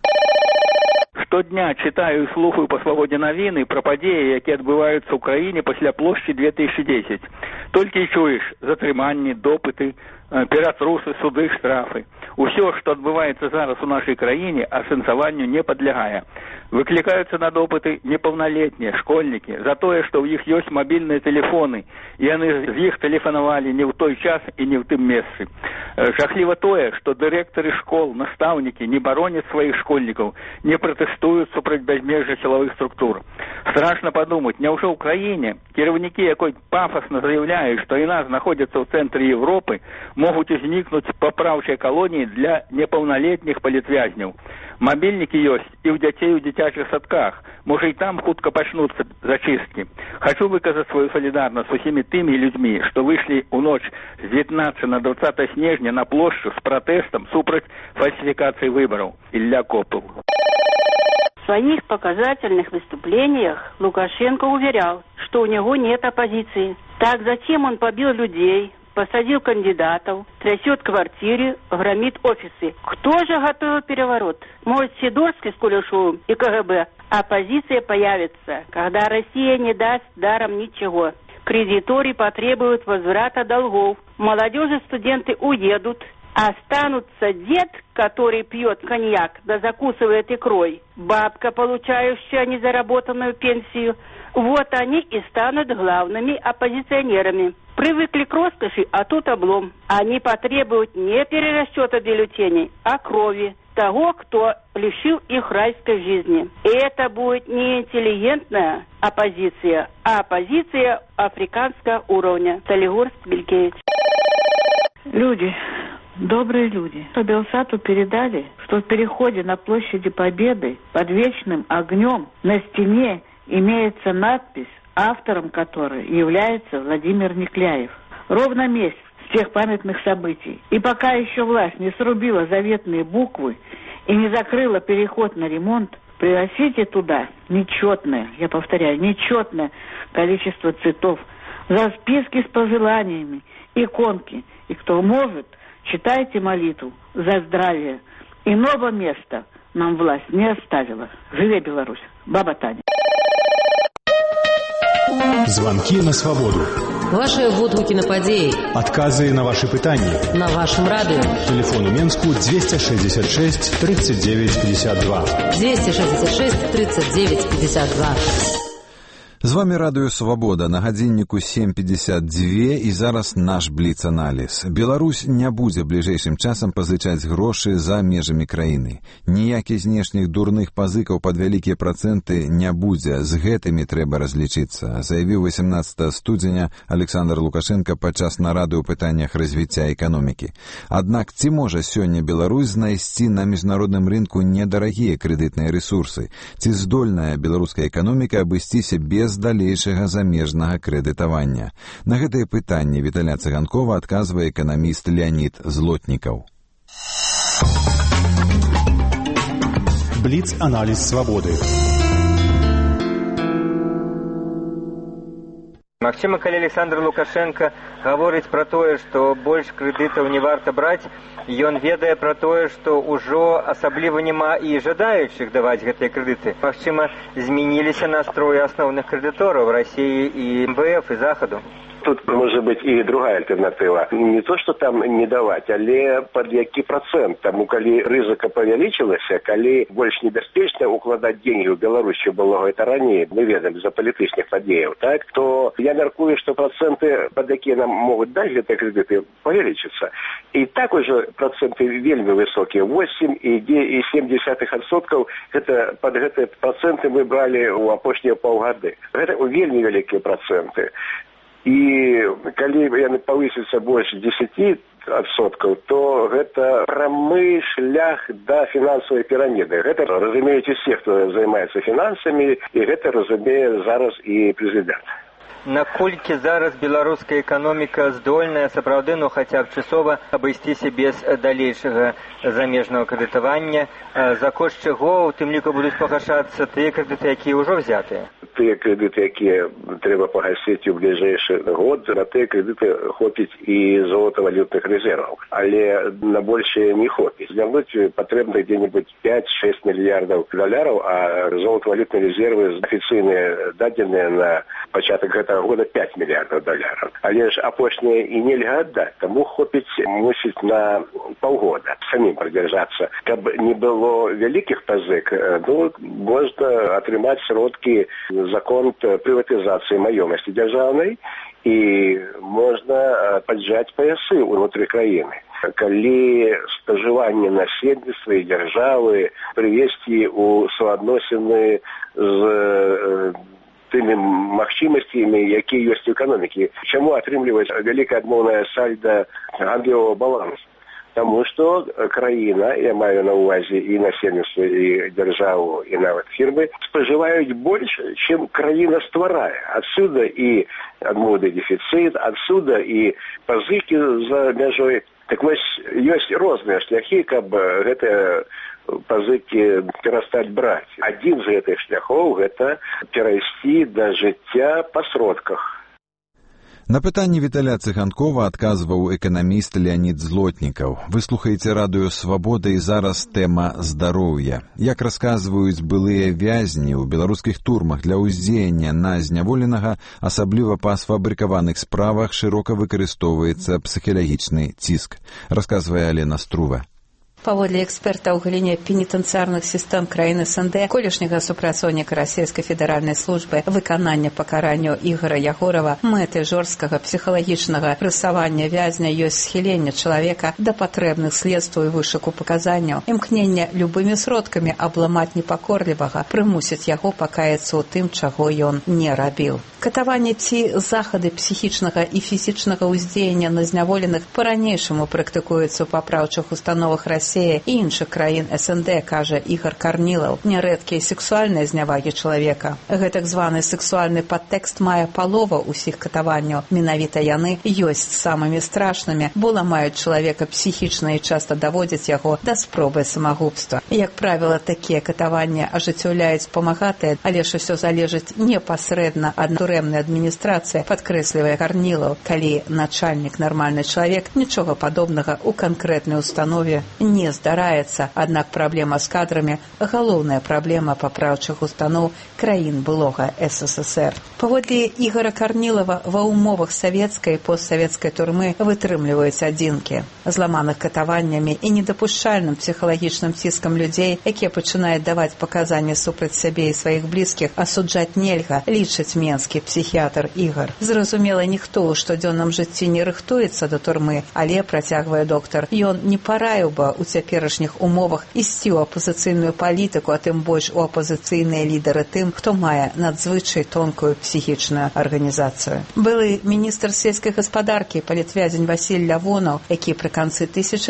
Штодня читаю и слухаю по «Свободе» навіны про падзеі, які адбываюцца ў краіне пасля плошчы 2010. Толькі і чуеш затрыманні, допыты, ператрусы, суды, штрафы. Усё, што адбываецца зараз у нашай краіне, асэнсаванню не падлягае. Выклікаюцца на допыты непаўналетнія, школьнікі, за тое, што ў іх ёсць мабільныя тэлефоны, і яны з іх тэлефанавалі не ў той час і не ў тым месцы. Жахліва тое, што дырэктары школ, настаўнікі не бароняць сваіх школьнікаў, не пратэстуюць супраць бязмежжа сілавых структур. Страшна падумаць, няўжо ў краіне кіраўнікі, якой пафасна заяўляюць, што яна знаходзіцца ў цэнтры Европы, могуць узнікнуць папраўчай калоніі для непаўналетніх палітвязняў. Мабільнікі ёсць і ў дзяцей у дзіцячых садках. Можа, і там хутка пачнуцца зачысткі. Хачу выказаць сваю салідарнасць з усімі тымі людзьмі, што выйшлі ў ноч з 19 на 20 снежня на плошчу з пратэстам супраць фальсификации выборов. Илья Копыл. В своих показательных выступлениях Лукашенко уверял, что у него нет оппозиции. Так затем он побил людей, посадил кандидатов, трясет квартиры, громит офисы. Кто же готовил переворот? Может, Сидорский с Кулешовым и КГБ? Оппозиция появится, когда Россия не даст даром ничего. Кредиторы потребуют возврата долгов. Молодежи студенты уедут. Останутся дед, который пьет коньяк да закусывает икрой, бабка, получающая незаработанную пенсию. Вот они и станут главными оппозиционерами. Привыкли к роскоши, а тут облом. Они потребуют не перерасчета бюллетеней, а крови того, кто лишил их райской жизни. И это будет не интеллигентная оппозиция, а оппозиция африканского уровня. Талигурс Белькевич. Люди, добрые люди, по Белсату передали, что в переходе на площади Победы под вечным огнем на стене имеется надпись, автором которой является Владимир Никляев. Ровно месяц с тех памятных событий. И пока еще власть не срубила заветные буквы и не закрыла переход на ремонт, приносите туда нечетное, я повторяю, нечетное количество цветов, записки с пожеланиями, иконки. И кто может, читайте молитву за здравие. Иного места нам власть не оставила. Живе Беларусь. Баба Таня. Звонки на свободу. Ваши водгукі на падзеі. Адказы на ваши пытанні. На вашем радио. Телефон у Менску 266 39 52. 266 39 52. З вами радыё «Свабода» на гадзінніку 7:52 і зараз наш бліц-аналіз. Беларусь не будзе бліжэйшым часам пазычаць грошы за межамі краіны. Ніякіх знешніх дурных пазыкаў пад вялікія працэнты не будзе. З гэтымі трэба разлічыцца, заявіў 18 студзеня Александр Лукашенко падчас нарады ў пытаннях развіцця эканомікі. Аднак ці можа сёння Беларусь знайсці на міжнародным рынку недарагія крэдытныя рэсурсы? Ці здольная беларуская эканоміка абысціся без далейшага замежнага крэдытавання? На гэтае пытанне Віталя Цыганкова адказвае эканаміст Леонид Злотнікаў. Бліц-аналіз свабоды. Магчыма, калі Александр Лукашенко гаворыць пра тое, што больш крэдытаў не варта браць, ён ведае пра тое, што ўжо асабліва няма і жадаючых даваць гэтыя крэдыты. Магчыма, змяніліся настроі асноўных крэдытораў Расіі і МВФ і Захаду. тут может быть и другая альтернатива. Не то, что там не давать, але под який процент. Тому, коли ризика повеличилася, коли больш небезпечно укладати деньги в Беларусь, що було це раніше, ми ведаємо за політичних подіїв, так, то я міркую, що проценти, під які нам можуть дати ці кредити, повеличаться. І так уже проценти вельми високі, 8,7%, це під ці проценти ми брали у опошнього півгоди. Це вельми великі проценти. І коли вони повисяться більше 10%, то это прамы шлях до фінансової піраміди. Гэта разумеюць усе, хто займаецца фінансамі, і гэта разумее зараз і прэзідэнт. Наколькі зараз беларуская эканоміка здольная сапраўды, ну хаця б часова абысціся без далейшага замежнага крэдытавання, за кошт чаго у тым ліку будуць пагашацца тыя крэдыты, якія ўжо взятыя? Тыя крэдыты, якія трэба пагасіць у бліжэйшы год, на тыя крэдыты хопіць і золотавалютных рэзерваў. Але на большее не хопіць. Звярнуць патрэбна дзе-небудзь 5-6 мільярдаў долараў, а золотавалютныя рэзервы афіцыйныя дадзеныя на пачатак гэтага года 5 мільярдаў долараў. Але ж апошняе і нельга аддаць, таму хопіць мусіць на паўгода самім прадзяржацца. Каб не было вялікіх пазык, ну, можна атрымаць сродкі за конт прыватызацыі маёмасці дзяржаўнай і можна паджаць паясы ўнутры краіны. Калі спажыванне насельніцтва і дзяржавы прывесці ў суадносіны з тымі магчымасцямі, якія ёсць у эканомікі. Чаму атрымліваць вялікае адмоўнае сальда гандлёвага балансу? Таму што краіна, я маю на ўвазе і насельніцтва, і дзяржаву, і нават фірмы, спажываюць больш, чым краіна стварае. Адсюда і адмоўны дэфіцыт, адсюда і пазыкі за мяжой. Так вось, ёсць розныя шляхі, каб гэтыя пазыкі перастаць браць. Адзін з гэтых шляхоў – гэта перайсці да жыцця па сродках. На пытанне Віталя Цыганкова адказваў эканаміст Леонід Злотнікаў. Вы слухаеце радыё «Свабода» і зараз тэма здароўя. Як расказваюць былыя вязні ў беларускіх турмах, для ўздзеяння на зняволенага, асабліва па сфабрыкаваных справах, шырока выкарыстоўваецца псіхалагічны ціск. Расказвае Алена Струва. Паводле эксперта ў галіне пенітэнцыярных сістэм краін СНД, колішняга супрацоўніка расійскай федэральнай службы выканання пакаранняў Ігора Ягорова, мэтай жорсткага псіхалагічнага прэсавання вязня ёсць схіленне чалавека да патрэбных следстваў і вышуку паказанняў, імкнення любымі сродкамі абламаць непакорлівага, прымусіць яго пакаяцца ў тым, чаго ён не рабіў. Катаванне ці захады псіхічнага і фізічнага ўздзеяння на зняволеных па-ранейшаму практыкуецца ў папраўчых установах Расіі і іншых краін СНД, кажа Ігор Карнілаў. Нярэдкія сексуальныя знявагі чалавека. Гэтак званы сексуальны падтэкст мае палова ўсіх катаванняў. Менавіта яны ёсць самымі страшнымі, бо ламаюць чалавека псіхічна і часта даводзяць яго да спробы самагубства. Як правіла, такія катаванні ажыццяўляюць памагатыя, але ж усё залежыць непасрэдна ад турэмнай адміністрацыі, падкрэслівае Карнілаў. Калі начальнік нармальны чалавек, нічога падобнага ў канкрэтнай установе не здараецца, аднак праблема з кадрамі – галоўная праблема папраўчых устаноў краін былога СССР. Паводле Ігора Карнілава, ва ўмовах савецкай і постсавецкай турмы вытрымліваюць адзінкі. Зламаных катаваннямі і недапушчальным псіхалагічным ціскам людзей, якія пачынаюць даваць паказанні супраць сябе і сваіх блізкіх, асуджаць нельга, лічыць менскі псіхіятр Ігор. Зразумела, ніхто ў штодзённым жыцці не рыхтуецца да турмы, але, працягвае доктар, ён не параіў бы у цяперашніх умовах ісці ў апазіцыйную палітыку, а тым больш у апазіцыйныя лідары тым, хто мае надзвычай тонкую псіхічную арганізацыю. Былы міністр сельскай гаспадаркі, палітвязень Васіль Лявонаў, які пры канцы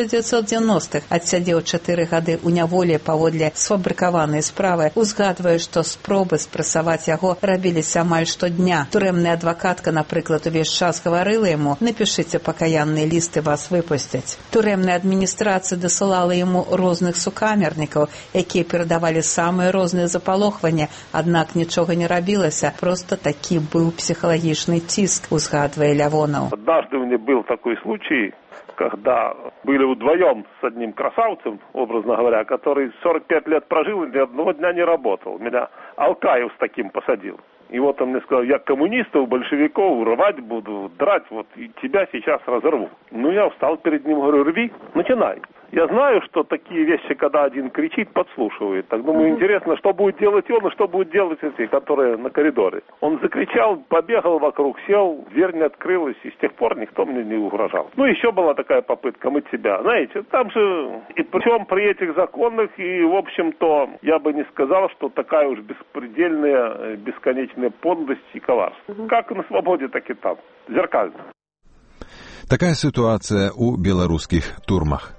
1990-х адсядзеў 4 гады ў няволі паводле сфабрыкаванай справы, узгадвае, што спробы спрэсаваць яго рабіліся амаль штодня. Турэмная адвакатка, напрыклад, увесь час гаварыла яму: «Напішыце пакаянныя лісты, вас выпусцяць». Турэмная адміністрацыя дасылала яму розных сукамернікаў, якія перадавалі самыя розныя запалохванні, аднак нічога не рабілася, просто такі быў психологичный циск, узгадывая Лявонов. Однажды у меня был такой случай, когда были вдвоем с одним красавцем, образно говоря, который 45 лет прожил и ни одного дня не работал. Меня Алкаев с таким посадил. И вот он мне сказал: я коммунистов, большевиков рвать буду, драть, вот, и тебя сейчас разорву. Ну, я встал перед ним, говорю: рви, начинай. Я знаю, что такие вещи, когда один кричит, подслушивает. Так думаю, интересно, что будет делать он и что будут делать эти, которые на коридоре. Он закричал, побегал вокруг, сел, дверь не открылась, и с тех пор никто мне не угрожал. Ну, еще была такая попытка мыть себя. Знаете, там же, и причем при этих законах, и, в общем-то, я бы не сказал, что такая уж беспредельная, бесконечная подлость и коварство. Как на свободе, так и там. Зеркально. Такая ситуация у белорусских турмах.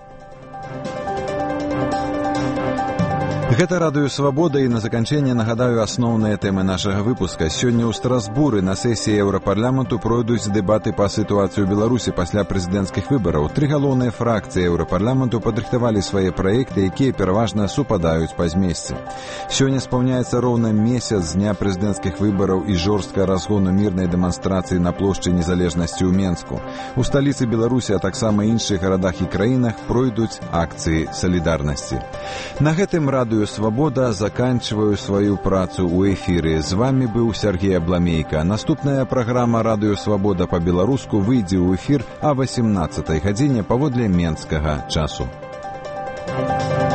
Гэта радыё «Свабода», і на заканчэнне нагадаю асноўныя тэмы нашага выпуска. Сёння ў Страсбуры на сесіі Еўрапарламенту пройдуць дэбаты па сітуацыі ў Беларусі пасля прэзідэнцкіх выбараў. Тры галоўныя фракцыі Еўрапарламенту падрыхтавалі свае праекты, якія пераважна супадаюць па змесце. Сёння спаўняецца роўна месяц з дня прэзідэнцкіх выбараў і жорсткага разгону мірнай дэманстрацыі на плошчы Незалежнасці ў Менску. У сталіцы Беларусі, а таксама іншых гарадах і краінах пройдуць акцыі салідарнасці. На гэтым радыё «Свабода» заканчиваю свою працу ў эфіры. З вами быў Сергей Абламейка. Наступная праграма «Радыё Свабода» па-беларуску выйдзе ў эфір о 18 гадзіне паводле менскага часу.